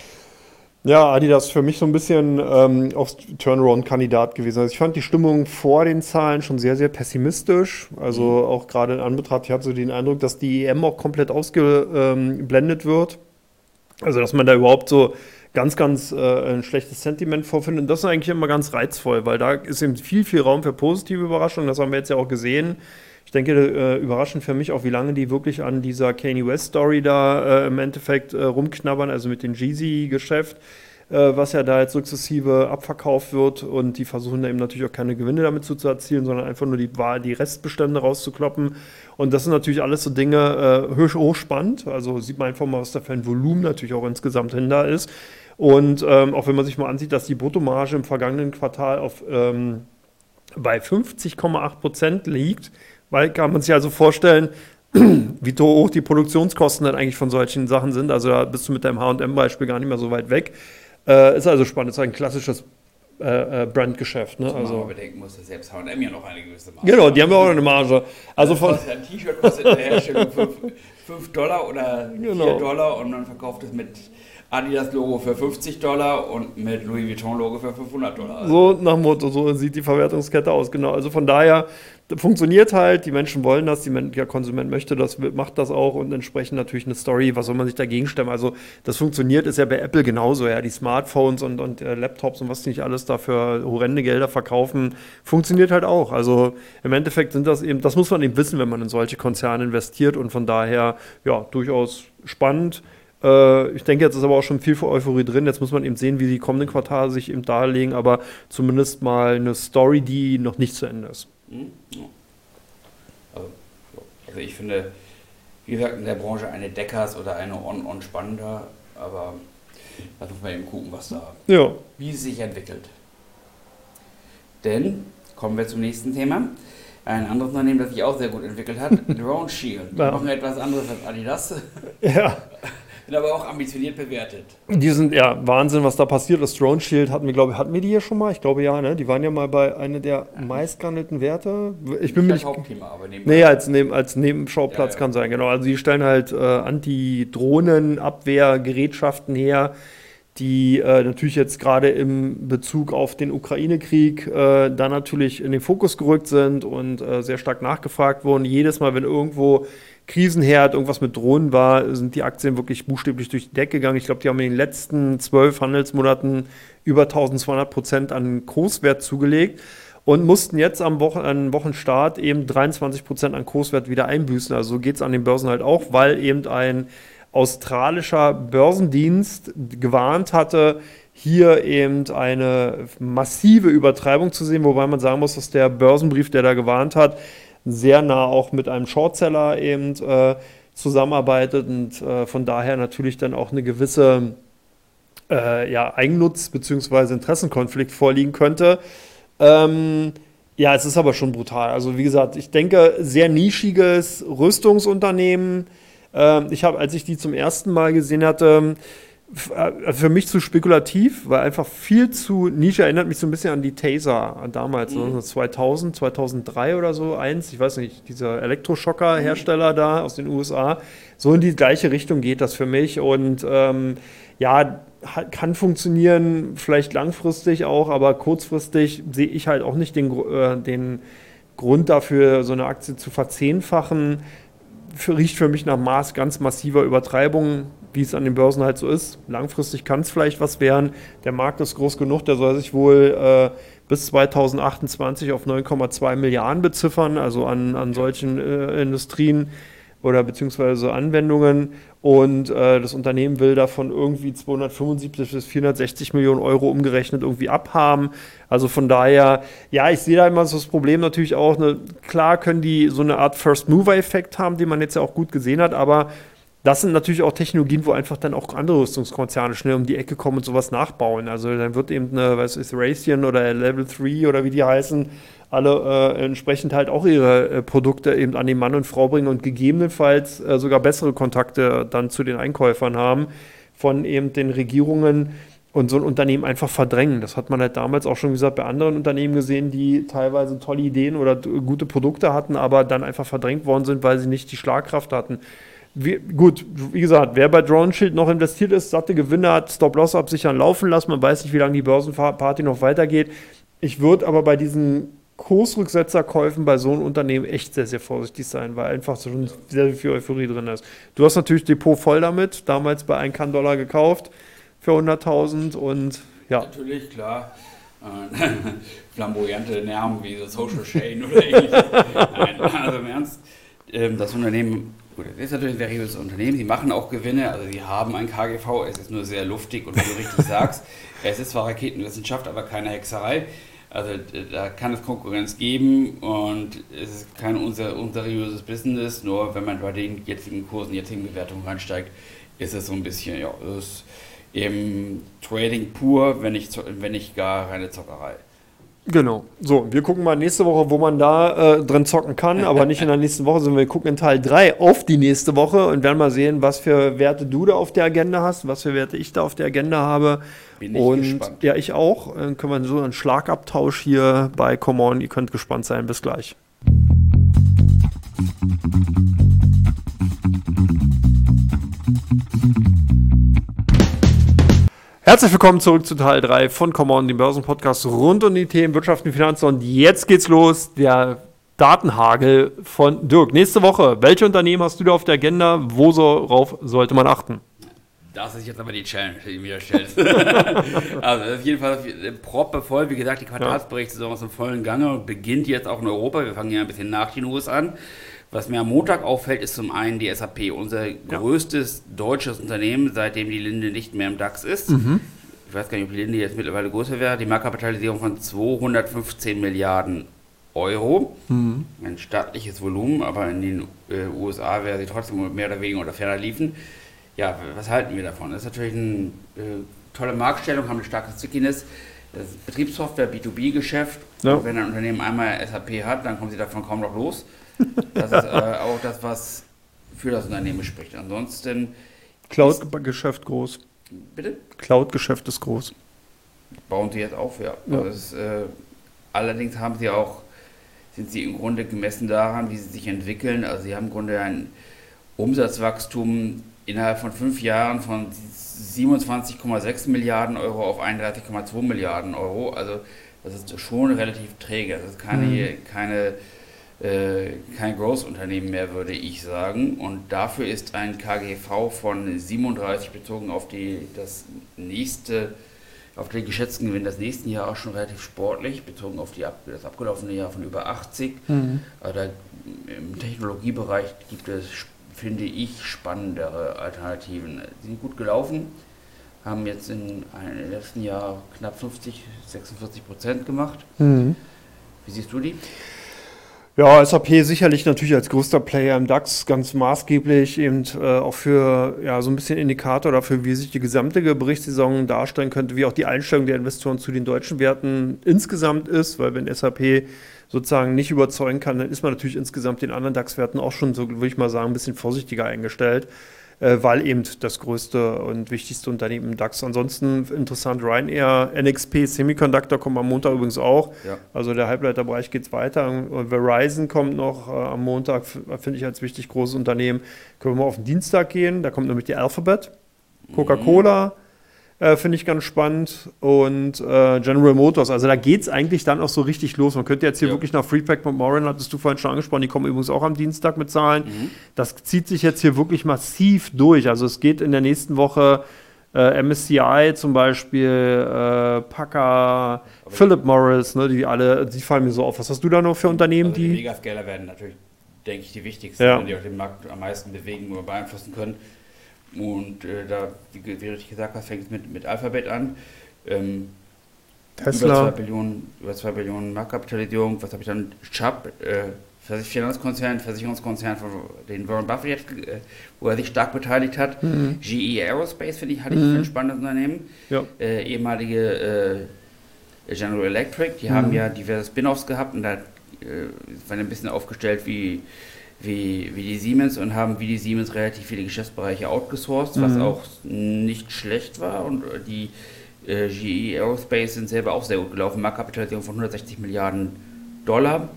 Ja, Adidas für mich so ein bisschen ähm, aufs Turnaround-Kandidat gewesen. Also ich fand die Stimmung vor den Zahlen schon sehr, sehr pessimistisch. Also mhm. auch gerade in Anbetracht, ich hatte so den Eindruck, dass die E M auch komplett ausgeblendet wird. Also dass man da überhaupt so ganz, ganz äh, ein schlechtes Sentiment vorfindet. Und das ist eigentlich immer ganz reizvoll, weil da ist eben viel, viel Raum für positive Überraschungen. Das haben wir jetzt ja auch gesehen. Ich denke, äh, überraschend für mich auch, wie lange die wirklich an dieser Kanye West-Story da äh, im Endeffekt äh, rumknabbern, also mit dem Jeezy-Geschäft, äh, was ja da jetzt sukzessive abverkauft wird. Und die versuchen da eben natürlich auch keine Gewinne damit zu, zu erzielen, sondern einfach nur die, die Restbestände rauszukloppen. Und das sind natürlich alles so Dinge äh, hochspannend. Also sieht man einfach mal, was da für ein Volumen natürlich auch insgesamt hin da ist. Und ähm, auch wenn man sich mal ansieht, dass die Bruttomarge im vergangenen Quartal auf ähm, bei fünfzig Komma acht Prozent liegt, weil kann man sich also vorstellen, wie hoch die Produktionskosten dann eigentlich von solchen Sachen sind. Also da bist du mit deinem H und M-Beispiel gar nicht mehr so weit weg. Äh, ist also spannend. Ist ein klassisches äh, äh, Brandgeschäft. Ne? Also, also man bedenken muss, dass selbst H und M ja noch eine gewisse Marge. Genau, die haben ja auch noch eine Marge. Also von ein T-Shirt kostet in der Herstellung fünf Dollar oder Genau. vier Dollar und man verkauft es mit Adidas-Logo für fünfzig Dollar und mit Louis Vuitton-Logo für fünfhundert Dollar. So nach dem Motto, so sieht die Verwertungskette aus, genau. Also von daher funktioniert halt, die Menschen wollen das, die Men- der Konsument möchte das, macht das auch und entsprechend natürlich eine Story, was soll man sich dagegen stemmen? Also das funktioniert, ist ja bei Apple genauso, ja, die Smartphones und, und äh, Laptops und was die nicht alles da für horrende Gelder verkaufen, funktioniert halt auch. Also im Endeffekt sind das eben, das muss man eben wissen, wenn man in solche Konzerne investiert und von daher, ja, durchaus spannend. Ich denke, jetzt ist aber auch schon viel für Euphorie drin. Jetzt muss man eben sehen, wie die kommenden Quartale sich eben darlegen, aber zumindest mal eine Story, die noch nicht zu Ende ist. Also, also ich finde, wie gesagt, in der Branche eine Deckers oder eine On-On spannender, aber da muss man eben gucken, was da, ja. wie es sich entwickelt. Denn, kommen wir zum nächsten Thema. Ein anderes Unternehmen, das sich auch sehr gut entwickelt hat, Drone Shield. Die ja. machen etwas anderes als Adidas. Ja. Sind aber auch ambitioniert bewertet. Die sind, ja, Wahnsinn, was da passiert ist. Drone Shield hatten wir, glaube ich, hatten wir die hier schon mal? Ich glaube ja, ne? Die waren ja mal bei einer der ja. meistgehandelten Werte. Ich bin mir nicht. Hauptthema, aber nee, als, neben, als Nebenschauplatz ja, ja. kann sein, genau. Also die stellen halt äh, Anti-Drohnen-Abwehrgerätschaften her, die äh, natürlich jetzt gerade im Bezug auf den Ukraine-Krieg äh, da natürlich in den Fokus gerückt sind und äh, sehr stark nachgefragt wurden. Jedes Mal, wenn irgendwo Krisenherd, irgendwas mit Drohnen war, sind die Aktien wirklich buchstäblich durch die Decke gegangen. Ich glaube, die haben in den letzten zwölf Handelsmonaten über eintausendzweihundert Prozent an Kurswert zugelegt und mussten jetzt am Wochen, an Wochenstart eben dreiundzwanzig Prozent an Kurswert wieder einbüßen. Also so geht es an den Börsen halt auch, weil eben ein australischer Börsendienst gewarnt hatte, hier eben eine massive Übertreibung zu sehen, wobei man sagen muss, dass der Börsenbrief, der da gewarnt hat, sehr nah auch mit einem Shortseller eben äh, zusammenarbeitet und äh, von daher natürlich dann auch eine gewisse äh, ja, Eigennutz- bzw. Interessenkonflikt vorliegen könnte. Ähm, ja, es ist aber schon brutal. Also wie gesagt, ich denke, sehr nischiges Rüstungsunternehmen. Ähm, ich habe, als ich die zum ersten Mal gesehen hatte, für mich zu spekulativ, weil einfach viel zu Nische, erinnert mich so ein bisschen an die Taser damals, mhm. so zweitausend, zweitausenddrei oder so, eins, ich weiß nicht, dieser Elektroschocker-Hersteller mhm. da aus den U S A, so in die gleiche Richtung geht das für mich und ähm, ja, kann funktionieren, vielleicht langfristig auch, aber kurzfristig sehe ich halt auch nicht den, äh, den Grund dafür, so eine Aktie zu verzehnfachen. Für, riecht für mich nach Maß ganz massiver Übertreibung, wie es an den Börsen halt so ist. Langfristig kann es vielleicht was werden. Der Markt ist groß genug, der soll sich wohl äh, bis zweitausendachtundzwanzig auf neun Komma zwei Milliarden beziffern, also an, an solchen äh, Industrien oder beziehungsweise Anwendungen. Und äh, das Unternehmen will davon irgendwie zweihundertfünfundsiebzig bis vierhundertsechzig Millionen Euro umgerechnet irgendwie abhaben. Also von daher, ja, ich sehe da immer so das Problem natürlich auch, ne, klar können die so eine Art First-Mover-Effekt haben, den man jetzt ja auch gut gesehen hat, aber das sind natürlich auch Technologien, wo einfach dann auch andere Rüstungskonzerne schnell um die Ecke kommen und sowas nachbauen. Also dann wird eben eine, was ist, Raytheon oder Level drei oder wie die heißen, alle äh, entsprechend halt auch ihre äh, Produkte eben an den Mann und Frau bringen und gegebenenfalls äh, sogar bessere Kontakte dann zu den Einkäufern haben von eben den Regierungen und so ein Unternehmen einfach verdrängen. Das hat man halt damals auch schon gesagt bei anderen Unternehmen gesehen, die teilweise tolle Ideen oder t- gute Produkte hatten, aber dann einfach verdrängt worden sind, weil sie nicht die Schlagkraft hatten. Wie, gut, wie gesagt, wer bei Drone Shield noch investiert ist, satte Gewinne hat, Stop-Loss absichern, laufen lassen. Man weiß nicht, wie lange die Börsenparty noch weitergeht. Ich würde aber bei diesen Kursrücksetzerkäufen bei so einem Unternehmen echt sehr, sehr vorsichtig sein, weil einfach so schon sehr, sehr viel Euphorie drin ist. Du hast natürlich Depot voll damit, damals bei ein Dollar gekauft für hunderttausend und ja. Natürlich, klar. Flamboyante Namen wie so Social Chain oder ähnliches. Nein, also im Ernst, das Unternehmen, gut, das ist natürlich ein seriöses Unternehmen, sie machen auch Gewinne, also sie haben ein K G V, es ist nur sehr luftig und wie du richtig sagst, es ist zwar Raketenwissenschaft, aber keine Hexerei. Also da kann es Konkurrenz geben und es ist kein unser, unseriöses Business, nur wenn man bei den jetzigen Kursen, jetzigen Bewertungen reinsteigt, ist es so ein bisschen, ja, es ist eben Trading pur, wenn nicht, wenn nicht gar reine Zockerei. Genau. So, wir gucken mal nächste Woche, wo man da äh, drin zocken kann, aber nicht in der nächsten Woche, sondern wir gucken in Teil drei auf die nächste Woche und werden mal sehen, was für Werte du da auf der Agenda hast, was für Werte ich da auf der Agenda habe. Bin ich und gespannt. Ja, ich auch. Dann können wir so einen Schlagabtausch hier bei Come On. Ihr könnt gespannt sein. Bis gleich. Herzlich willkommen zurück zu Teil drei von Come On, dem Börsenpodcast rund um die Themen Wirtschaft und Finanzen. Und jetzt geht's los, der Datenhagel von Dirk. Nächste Woche, welche Unternehmen hast du da auf der Agenda? Worauf sollte man achten? Das ist jetzt aber die Challenge, die du mir stellst. Also auf jeden Fall proppevoll. Wie gesagt, die Quartalsberichtssaison ist im vollen Gange und beginnt jetzt auch in Europa. Wir fangen ja ein bisschen nach den U S A an. Was mir am Montag auffällt, ist zum einen die S A P, unser ja. größtes deutsches Unternehmen, seitdem die Linde nicht mehr im DAX ist. Mhm. Ich weiß gar nicht, ob die Linde jetzt mittlerweile größer wäre. Die Marktkapitalisierung von zweihundertfünfzehn Milliarden Euro. Mhm. Ein stattliches Volumen, aber in den äh, U S A wäre sie trotzdem mehr oder weniger unter ferner liefen. Ja, was halten wir davon? Das ist natürlich eine äh, tolle Marktstellung, haben eine starke Stickiness. Das ist Betriebssoftware, B zwei B Geschäft. Ja. Wenn ein Unternehmen einmal S A P hat, dann kommen sie davon kaum noch los. Das ist äh, auch das, was für das Unternehmen spricht. Ansonsten... Cloud-Geschäft groß. Bitte? Cloud-Geschäft ist groß. Bauen sie jetzt auf, ja. ja. Also ist, äh, allerdings haben sie auch, sind sie im Grunde gemessen daran, wie sie sich entwickeln. Also sie haben im Grunde ein Umsatzwachstum innerhalb von fünf Jahren von siebenundzwanzig Komma sechs Milliarden Euro auf einunddreißig Komma zwei Milliarden Euro. Also das ist schon relativ träge. Das ist keine... Mhm. keine kein Großunternehmen mehr, würde ich sagen. Und dafür ist ein K G V von siebenunddreißig bezogen auf die, das nächste, auf den geschätzten Gewinn des nächsten Jahres schon relativ sportlich, bezogen auf die, das abgelaufene Jahr von über achtzig. Mhm. Also im Technologiebereich gibt es, finde ich, spannendere Alternativen. Sie sind gut gelaufen, haben jetzt in einem letzten Jahr knapp fünfzig, sechsundvierzig Prozent gemacht. Mhm. Wie siehst du die? Ja, S A P sicherlich natürlich als größter Player im DAX ganz maßgeblich, eben äh, auch für ja, so ein bisschen Indikator dafür, wie sich die gesamte Berichtssaison darstellen könnte, wie auch die Einstellung der Investoren zu den deutschen Werten insgesamt ist, weil wenn S A P sozusagen nicht überzeugen kann, dann ist man natürlich insgesamt den anderen DAX-Werten auch schon, so würde ich mal sagen, ein bisschen vorsichtiger eingestellt, äh, weil eben das größte und wichtigste Unternehmen im DAX. Ansonsten interessant, Ryanair, N X P, Semiconductor kommen am Montag übrigens auch. Ja. Also der Halbleiterbereich geht weiter. Und Verizon kommt noch äh, am Montag, finde ich als wichtig großes Unternehmen. Können wir mal auf den Dienstag gehen, da kommt nämlich die Alphabet, Coca-Cola. Mhm. Äh, finde ich ganz spannend und äh, General Motors, also da geht es eigentlich dann auch so richtig los. Man könnte jetzt hier ja. wirklich nach Freepack McMoran, hattest du vorhin schon angesprochen, die kommen übrigens auch am Dienstag mit Zahlen. Mhm. Das zieht sich jetzt hier wirklich massiv durch. Also es geht in der nächsten Woche äh, M S C I zum Beispiel, äh, Packer, Philip Morris, ne, die alle, die fallen mir so auf. Was hast du da noch für Unternehmen, also die... Die Megascaler werden natürlich, denke ich, die wichtigsten, ja. die auch den Markt am meisten bewegen oder beeinflussen können. Und äh, da, wie, wie du richtig gesagt hast, fängt es mit, mit Alphabet an. Ähm, Tesla. Über zwei Billionen, über zwei Billionen Marktkapitalisierung. Was habe ich dann? Chubb, äh, Finanzkonzern, Versicherungskonzern von den Warren Buffett jetzt, äh, wo er sich stark beteiligt hat. Mhm. G E Aerospace, finde ich, hatte ich mhm. für ein spannendes Unternehmen. Ja. Äh, ehemalige äh, General Electric, die mhm. haben ja diverse Spin-offs gehabt und da äh, waren ein bisschen aufgestellt wie Wie, wie die Siemens und haben wie die Siemens relativ viele Geschäftsbereiche outgesourced, mhm. was auch nicht schlecht war. Und die äh, G E Aerospace sind selber auch sehr gut gelaufen. Marktkapitalisierung von hundertsechzig Milliarden Dollar.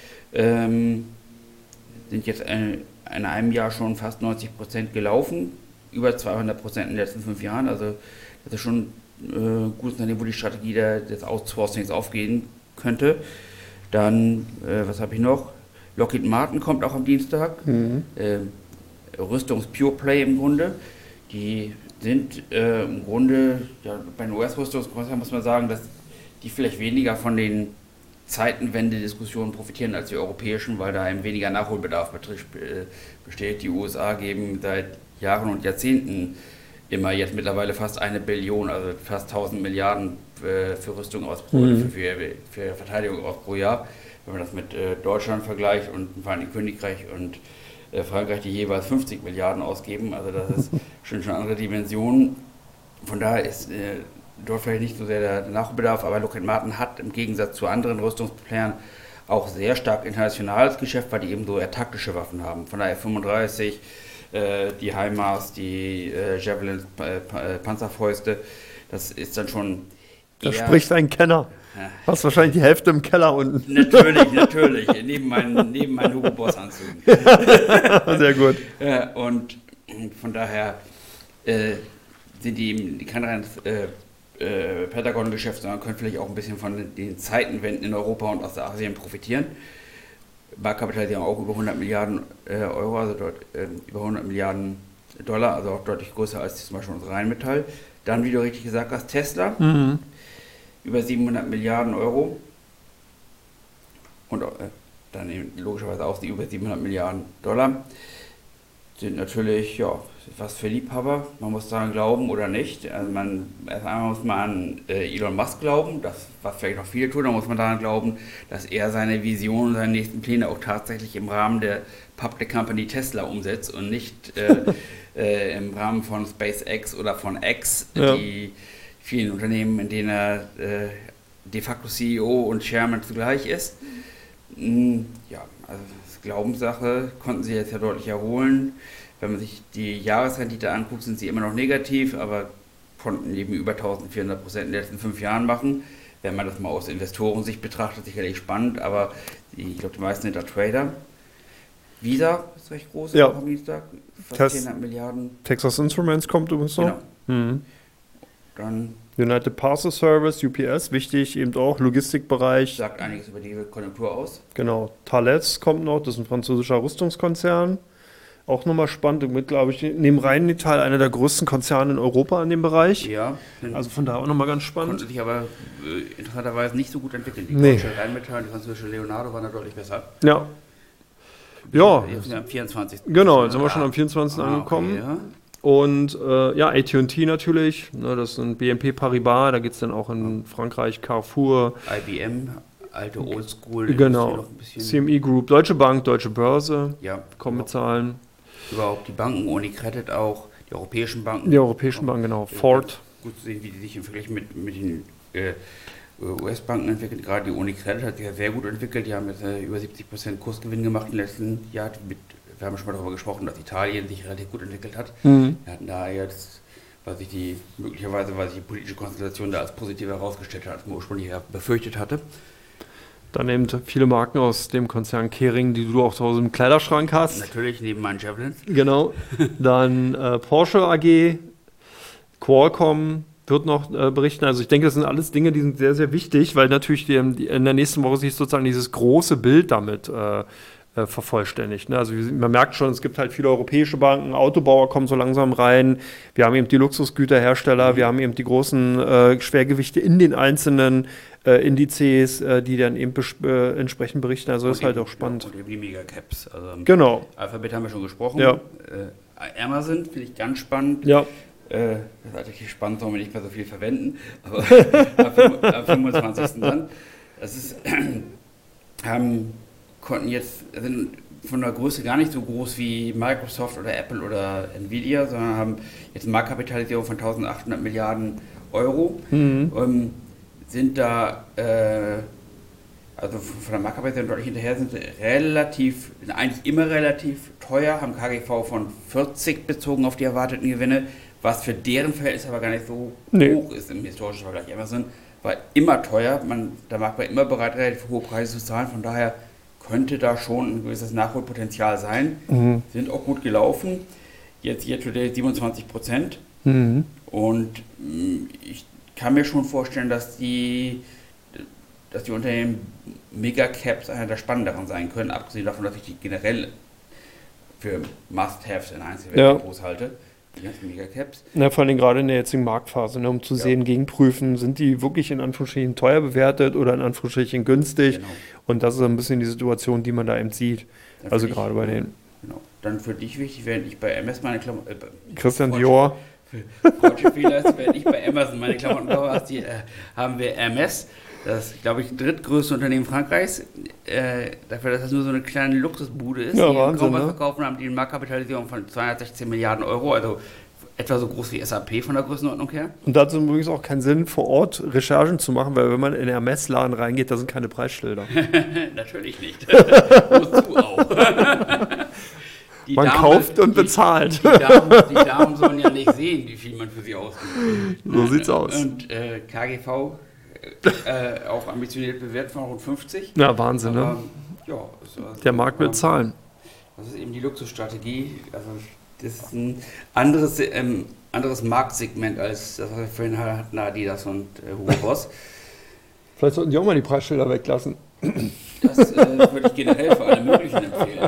Ähm, sind jetzt in, in einem Jahr schon fast neunzig Prozent gelaufen. Über zweihundert Prozent in den letzten fünf Jahren. Also das ist schon ein äh, gutes Unternehmen, wo die Strategie der, des Outsourcings aufgehen könnte. Dann, äh, was habe ich noch? Lockheed Martin kommt auch am Dienstag, mhm. äh, Rüstungs-Pure-Play im Grunde. Die sind äh, im Grunde, ja, bei den U S-Rüstungskonzernen muss man sagen, dass die vielleicht weniger von den Zeitenwende-Diskussionen profitieren als die europäischen, weil da eben weniger Nachholbedarf besteht. Die U S A geben seit Jahren und Jahrzehnten immer jetzt mittlerweile fast eine Billion, also fast tausend Milliarden äh, für Rüstung aus pro, mhm. für, für, für Verteidigung aus pro Jahr. Wenn man das mit äh, Deutschland vergleicht und dem Vereinigten Königreich und äh, Frankreich, die jeweils fünfzig Milliarden ausgeben, also das ist schon schon andere Dimensionen. Von daher ist, äh, dort vielleicht nicht so sehr der Nachholbedarf, aber Lockheed Martin hat im Gegensatz zu anderen Rüstungsplayern auch sehr stark internationales Geschäft, weil die eben so eher taktische Waffen haben. Von der F fünfunddreißig, äh, die HIMARS, die äh, Javelin, äh, Panzerfäuste, das ist dann schon Da spricht ein Kenner. Ja. Hast wahrscheinlich die Hälfte im Keller unten. Natürlich, natürlich. Neben meinen, neben meinen Hugo Boss Anzügen. Sehr gut. Ja, und von daher äh, sind die, die kein reines äh, äh, Pentagon-Geschäft, sondern können vielleicht auch ein bisschen von den Zeitenwenden in Europa und Ostasien profitieren. Marktkapitalisierung auch über hundert Milliarden äh, Euro, also dort äh, über hundert Milliarden Dollar, also auch deutlich größer als zum Beispiel unsere Rheinmetall. Dann, wie du richtig gesagt hast, Tesla. Mhm. Über siebenhundert Milliarden Euro und äh, dann eben logischerweise auch die über siebenhundert Milliarden Dollar sind natürlich, ja, was für Liebhaber. Man muss daran glauben oder nicht. Also man, erst einmal muss man an äh, Elon Musk glauben, das, was vielleicht noch viele tun, dann muss man daran glauben, dass er seine Vision, seine nächsten Pläne auch tatsächlich im Rahmen der Public Company Tesla umsetzt und nicht äh, äh, im Rahmen von SpaceX oder von X, ja. die vielen Unternehmen, in denen er äh, de facto C E O und Chairman zugleich ist. Mm, ja, also das ist Glaubenssache, konnten sie jetzt ja deutlich erholen. Wenn man sich die Jahresrendite anguckt, sind sie immer noch negativ, aber konnten eben über eintausendvierhundert Prozent in den letzten fünf Jahren machen. Wenn man das mal aus Investorensicht betrachtet, sicherlich spannend, aber die, ich glaube, die meisten sind da Trader. Visa ist recht groß, ja. am Dienstag, fast Test, vierhundert Milliarden. Texas Instruments kommt übrigens noch. Genau. Mhm. Dann United Parcel Service, U P S, wichtig, eben auch Logistikbereich. Sagt einiges über die Konjunktur aus. Genau. Thales kommt noch, das ist ein französischer Rüstungskonzern. Auch nochmal spannend, mit, glaube ich, neben Rheinmetall einer der größten Konzerne in Europa in dem Bereich. Ja. Also von daher auch nochmal ganz spannend. Konnte sich aber äh, interessanterweise nicht so gut entwickeln. Die nee. deutsche Rheinmetall und die französische Leonardo waren da deutlich besser. Ja. Ja. Jetzt sind wir am vierundzwanzigsten Genau, jetzt sind wir schon am vierundzwanzigsten Ah, angekommen. okay, ja. Und äh, ja, A T und T natürlich, ne, das sind B N P Paribas, da geht es dann auch in Frankreich, Carrefour. I B M, alte Oldschool. Genau, noch ein bisschen. C M E Group, Deutsche Bank, Deutsche Börse, ja, kommen mit Zahlen. Überhaupt die Banken, UniCredit auch, die europäischen Banken. Die europäischen Banken, genau, Ford. Gut zu sehen, wie die sich im Vergleich mit, mit den äh, U S-Banken entwickelt. Gerade die UniCredit hat sich ja sehr gut entwickelt, die haben jetzt äh, über siebzig Prozent Kursgewinn gemacht im letzten Jahr mit. Wir haben schon mal darüber gesprochen, dass Italien sich relativ gut entwickelt hat. Mhm. Wir hatten da jetzt, weil sich die, möglicherweise, weil sich die politische Konstellation da als positiv herausgestellt hat, als man ursprünglich befürchtet hatte. Dann eben viele Marken aus dem Konzern Kering, die du auch zu Hause im Kleiderschrank hast. Natürlich, neben meinen Javelins. Genau. Dann äh, Porsche A G, Qualcomm wird noch äh, berichten. Also ich denke, das sind alles Dinge, die sind sehr, sehr wichtig, weil natürlich die, die in der nächsten Woche sich sozusagen dieses große Bild damit äh, Äh, vervollständigt. Ne? Also man merkt schon, es gibt halt viele europäische Banken, Autobauer kommen so langsam rein, wir haben eben die Luxusgüterhersteller, mhm. wir haben eben die großen äh, Schwergewichte in den einzelnen äh, Indizes, äh, die dann eben äh, entsprechend berichten, also das ist halt auch spannend. Ja, und eben die Megacaps. Also genau. Alphabet haben wir schon gesprochen. Ja. Äh, Amazon finde ich ganz spannend. Ja. Äh, das ist eigentlich spannend, sollen wir nicht mehr so viel verwenden, aber am fünfundzwanzigsten dann. Das ist, haben konnten jetzt, sind von der Größe gar nicht so groß wie Microsoft oder Apple oder Nvidia, sondern haben jetzt eine Marktkapitalisierung von eintausendachthundert Milliarden Euro, mhm. ähm, sind da, äh, also von der Marktkapitalisierung deutlich hinterher, sind relativ, sind eigentlich immer relativ teuer, haben K G V von vierzig bezogen auf die erwarteten Gewinne, was für deren Verhältnis aber gar nicht so nee. hoch ist im historischen Vergleich. Amazon war immer teuer, man, der Markt war immer bereit, relativ hohe Preise zu zahlen, von daher könnte da schon ein gewisses Nachholpotenzial sein. Mhm. Sind auch gut gelaufen. Jetzt hier today siebenundzwanzig Prozent. Mhm. Und mh, ich kann mir schon vorstellen, dass die, dass die Unternehmen Megacaps einer der spannenderen sein können, abgesehen davon, dass ich die generell für Must-Haves in Einzelwerten ja. groß halte. Die ganzen Megacaps. Ja, vor allem gerade in der jetzigen Marktphase, ne, um zu ja. sehen, gegenprüfen, sind die wirklich in Anführungsstrichen teuer bewertet oder in Anführungsstrichen günstig. Genau. Und das ist ein bisschen die Situation, die man da eben sieht. Dann also gerade ich, bei denen. Genau. Dann für dich wichtig, während ich bei M S meine Klamotten... Äh, Christian Dior. Deutsche Fehler ist, während ich bei Amazon meine Klamotten kaufe, die, äh, haben wir M S. Das ist, glaube ich, drittgrößte Unternehmen Frankreichs. Äh, dafür, dass das nur so eine kleine Luxusbude ist, ja, die Wahnsinn, kaum was ne? verkaufen, haben die eine Marktkapitalisierung von zweihundertsechzehn Milliarden Euro. Also etwa so groß wie S A P von der Größenordnung her. Und da hat es übrigens auch keinen Sinn, vor Ort Recherchen zu machen, weil wenn man in den Hermes-Laden reingeht, da sind keine Preisschilder. Natürlich nicht. Wozu auch? Die man Dame, kauft und die, bezahlt. Die, die, Damen, die Damen sollen ja nicht sehen, wie viel man für sie ausgibt. So sieht's aus. Und äh, K G V äh, auch ambitioniert bewertet von rund fünfzig. Ja, Wahnsinn, Aber, ne? Ja, also, der Markt will zahlen. Das ist eben die Luxusstrategie. Also das ist ein anderes, ähm, anderes Marktsegment als das, was wir vorhin hatten, Adidas und äh, Hugo Boss. Vielleicht sollten die auch mal die Preisschilder weglassen. Das äh, würde ich generell für alle möglichen empfehlen.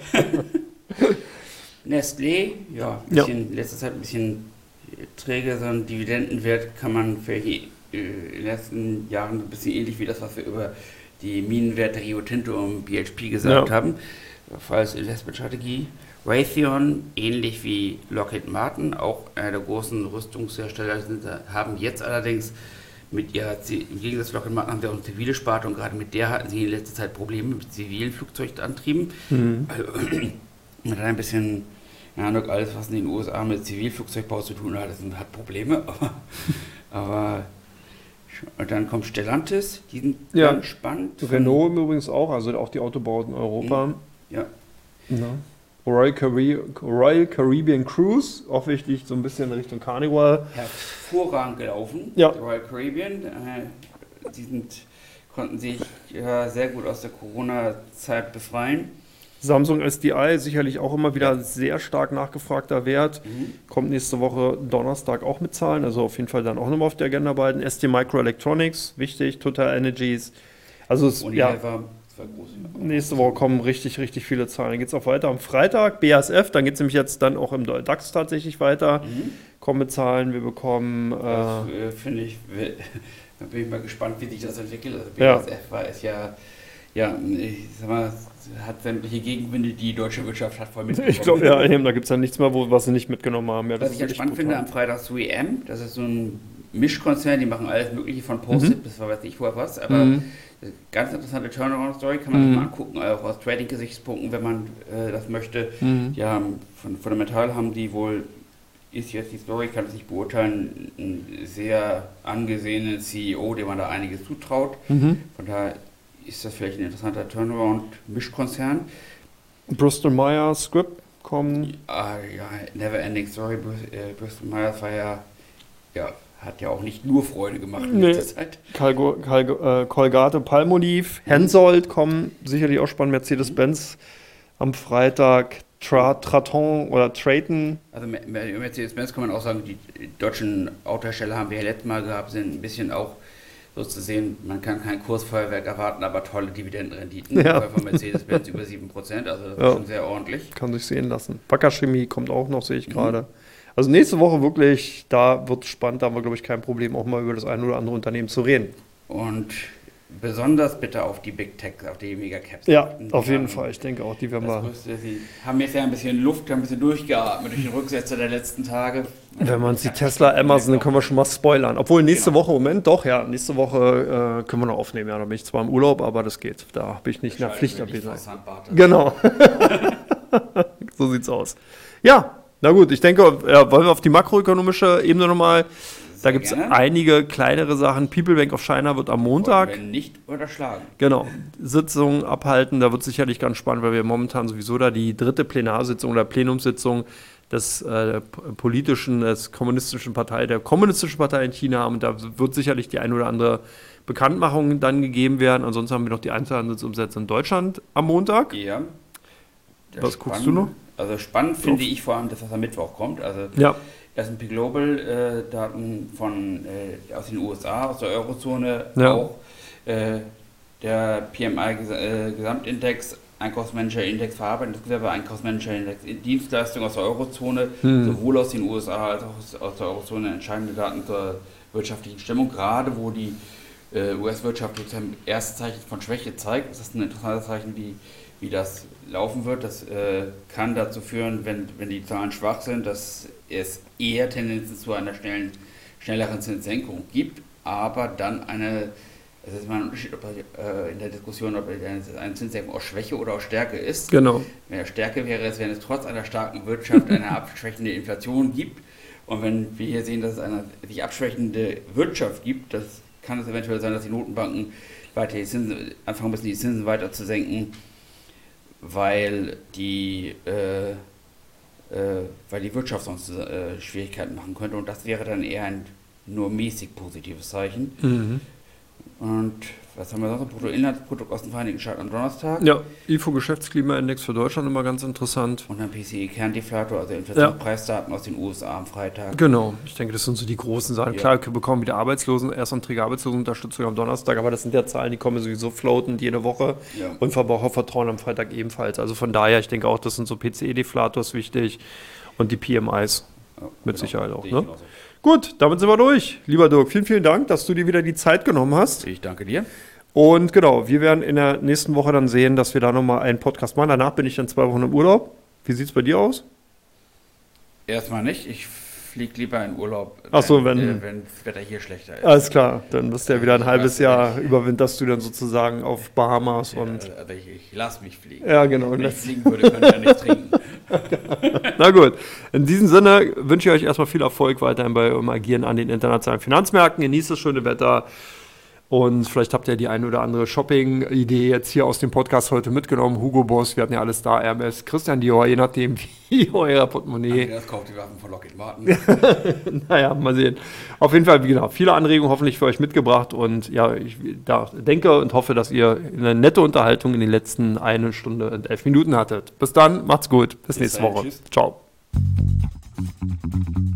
Nestlé, ja, ein bisschen, ja. letzter Zeit ein bisschen träge, so ein Dividendenwert kann man vielleicht äh, in den letzten Jahren ein bisschen ähnlich wie das, was wir über die Minenwerte Rio Tinto und B H P gesagt ja. haben, falls Investmentstrategie. Raytheon, ähnlich wie Lockheed Martin, auch einer der großen Rüstungshersteller, sind, haben jetzt allerdings mit ihrer, im Gegensatz zu Lockheed Martin haben sie auch eine zivile Sparte und gerade mit der hatten sie in letzter Zeit Probleme mit zivilen Flugzeugantrieben. Mhm. Also, man hat ein bisschen ja, alles, was in den U S A mit Zivilflugzeugbau zu tun hat, das hat Probleme, aber, aber und dann kommt Stellantis, die sind ja. ganz spannend. Renault übrigens auch, also auch die Autobauten in Europa. Ja. ja. Royal, Carri Royal Caribbean Cruise, auch wichtig, so ein bisschen in Richtung Carnival. Hervorragend gelaufen, ja. Royal Caribbean. Äh, die sind, konnten sich ja, sehr gut aus der Corona-Zeit befreien. Samsung S D I, sicherlich auch immer wieder sehr stark nachgefragter Wert. Mhm. Kommt nächste Woche Donnerstag auch mit Zahlen, also auf jeden Fall dann auch nochmal auf der Agenda beiden. S T Microelectronics, wichtig, Total Energies. Also es, ja, nächste Woche kommen richtig, richtig viele Zahlen. Dann geht es auch weiter am Freitag, B A S F, dann geht es nämlich jetzt dann auch im DAX tatsächlich weiter. Mhm. Kommen mit Zahlen, wir bekommen... Das äh, finde ich, da bin ich mal gespannt, wie sich das entwickelt. Also B A S F ja. war es ja, ja, ich sag mal, hat sämtliche Gegenwinde, die deutsche Wirtschaft hat voll mitgenommen. Ich glaube, ja, da gibt es ja nichts mehr, wo, was sie nicht mitgenommen haben. Ja, was ich ja spannend finde, am Freitag three M, das ist so ein Mischkonzern, die machen alles mögliche von Post-it mhm. bis weiß ich vorher was, aber mhm. ganz interessante Turnaround-Story, kann man mhm. sich mal angucken, auch aus Trading-Gesichtspunkten, wenn man äh, das möchte. Mhm. Die haben, von fundamental haben die wohl, ist jetzt die Story, kann es nicht beurteilen, einen sehr angesehenen C E O, dem man da einiges zutraut. Mhm. Von daher ist das vielleicht ein interessanter Turnaround-Mischkonzern. Bristol Myers Squibb kommen. Ah, ja, never ending story. Bristol Myers war ja, ja, hat ja auch nicht nur Freude gemacht in nee. letzter Zeit. Calgo, Calgo, äh, Colgate, Palmolive, mhm. Hensoldt kommen, sicherlich auch spannend, Mercedes-Benz mhm. am Freitag, Tra, Traton oder Traton. Also Mercedes-Benz kann man auch sagen, die deutschen Autohersteller haben wir ja letztes Mal gehabt, sind ein bisschen auch so zu sehen, man kann kein Kursfeuerwerk erwarten, aber tolle Dividendenrenditen. Ja. Von Mercedes-Benz über sieben Prozent, also das ja. ist schon sehr ordentlich. Kann sich sehen lassen. Wacker Chemie kommt auch noch, sehe ich mhm. gerade. Also nächste Woche wirklich, da wird es spannend, da haben wir, glaube ich, kein Problem, auch mal über das eine oder andere Unternehmen zu reden. Und besonders bitte auf die Big Tech, auf die Megacaps. Ja, auf jeden Fall. Ich denke auch, die werden wir... Sie haben jetzt ja ein bisschen Luft, haben ein bisschen durchgeatmet durch den Rücksetzer der letzten Tage. Wenn man uns die Tesla, Amazon, dann können wir schon mal spoilern. Obwohl nächste genau. Woche, Moment, doch, ja, nächste Woche äh, können wir noch aufnehmen. Ja, da bin ich zwar im Urlaub, aber das geht. Da bin ich nicht nach Pflichtabwesenheit. Genau. So sieht's aus. Ja, na gut, ich denke, ja, wollen wir auf die makroökonomische Ebene nochmal... Da gibt es einige kleinere Sachen. People Bank of China wird am Montag. Wollen wir nicht unterschlagen. Genau. Sitzungen abhalten. Da wird sicherlich ganz spannend, weil wir momentan sowieso da die dritte Plenarsitzung oder Plenumssitzung des äh, politischen, des kommunistischen Partei, der kommunistischen Partei in China haben. Und da wird sicherlich die ein oder andere Bekanntmachung dann gegeben werden. Ansonsten haben wir noch die Einzelhandelsumsätze in Deutschland am Montag. Ja. Was spannend, guckst du noch? Also spannend finde ich vor allem, dass das am Mittwoch kommt. Also ja. S und P Global äh, Daten von, äh, aus den U S A, aus der Eurozone ja. auch. Äh, der P M I Ges äh, Gesamtindex, Einkaufsmanager-Index, Verarbeitungsgewerbe, Einkaufsmanager-Index, Dienstleistung aus der Eurozone, hm. sowohl aus den U S A als auch aus, aus der Eurozone entscheidende Daten zur wirtschaftlichen Stimmung, gerade wo die äh, U S-Wirtschaft sozusagen erste Zeichen von Schwäche zeigt. Das ist ein interessantes Zeichen, wie, wie das laufen wird. Das äh, kann dazu führen, wenn, wenn die Zahlen schwach sind, dass es eher Tendenzen zu einer schnellen, schnelleren Zinssenkung gibt, aber dann eine, es ist mal ein Unterschied ob, äh, in der Diskussion, ob eine Zinssenkung aus Schwäche oder aus Stärke ist. Genau. Wenn Stärke wäre es, wenn es trotz einer starken Wirtschaft eine abschwächende Inflation gibt Und wenn wir hier sehen, dass es eine sich abschwächende Wirtschaft gibt, das kann es eventuell sein, dass die Notenbanken weiter die Zinsen, anfangen müssen, die Zinsen weiter zu senken, weil die, äh, äh, weil die Wirtschaft sonst äh, Schwierigkeiten machen könnte. Und das wäre dann eher ein nur mäßig positives Zeichen. Mhm. Und was haben wir sonst? Bruttoinlandsprodukt aus den Vereinigten Staaten am Donnerstag. Ja, I F O-Geschäftsklimaindex für Deutschland immer ganz interessant. Und dann P C E-Kerndeflator, also Inflationspreisdaten ja. aus den U S A am Freitag. Genau, ich denke, das sind so die großen Sachen. Ja. Klar, wir bekommen wieder Arbeitslosen, Erstanträge Arbeitslosenunterstützung am Donnerstag, aber das sind ja Zahlen, die kommen sowieso floatend jede Woche. Ja. Und Verbrauchervertrauen am Freitag ebenfalls. Also von daher, ich denke auch, das sind so P C E-Deflators wichtig und die P M Is ja, mit genau. Sicherheit auch. Ne? Gut, damit sind wir durch. Lieber Dirk, vielen, vielen Dank, dass du dir wieder die Zeit genommen hast. Ich danke dir. Und genau, wir werden in der nächsten Woche dann sehen, dass wir da nochmal einen Podcast machen. Danach bin ich dann zwei Wochen im Urlaub. Wie sieht es bei dir aus? Erstmal nicht. Ich fliege lieber in Urlaub, Ach so, wenn äh, wenn das Wetter hier schlechter ist. Alles klar, dann bist du ja wieder ein halbes Jahr, überwinterst du dann sozusagen auf Bahamas. Ja, und also ich, ich lasse mich fliegen. Ja, genau. Wenn ich fliegen würde, könnte ich ja nichts trinken. Na gut, in diesem Sinne wünsche ich euch erstmal viel Erfolg weiterhin bei eurem Agieren an den internationalen Finanzmärkten. Genießt das schöne Wetter und vielleicht habt ihr die eine oder andere Shopping-Idee jetzt hier aus dem Podcast heute mitgenommen. Hugo Boss, wir hatten ja alles da, Hermes, Christian Dior, je nachdem wie euer Portemonnaie. Das kauft die Waffen von Lockheed Martin. Naja, mal sehen. Auf jeden Fall, genau, viele Anregungen hoffentlich für euch mitgebracht und ja, ich da denke und hoffe, dass ihr eine nette Unterhaltung in den letzten eine Stunde und elf Minuten hattet. Bis dann, macht's gut, bis, bis nächste Woche. Tschüss. Ciao.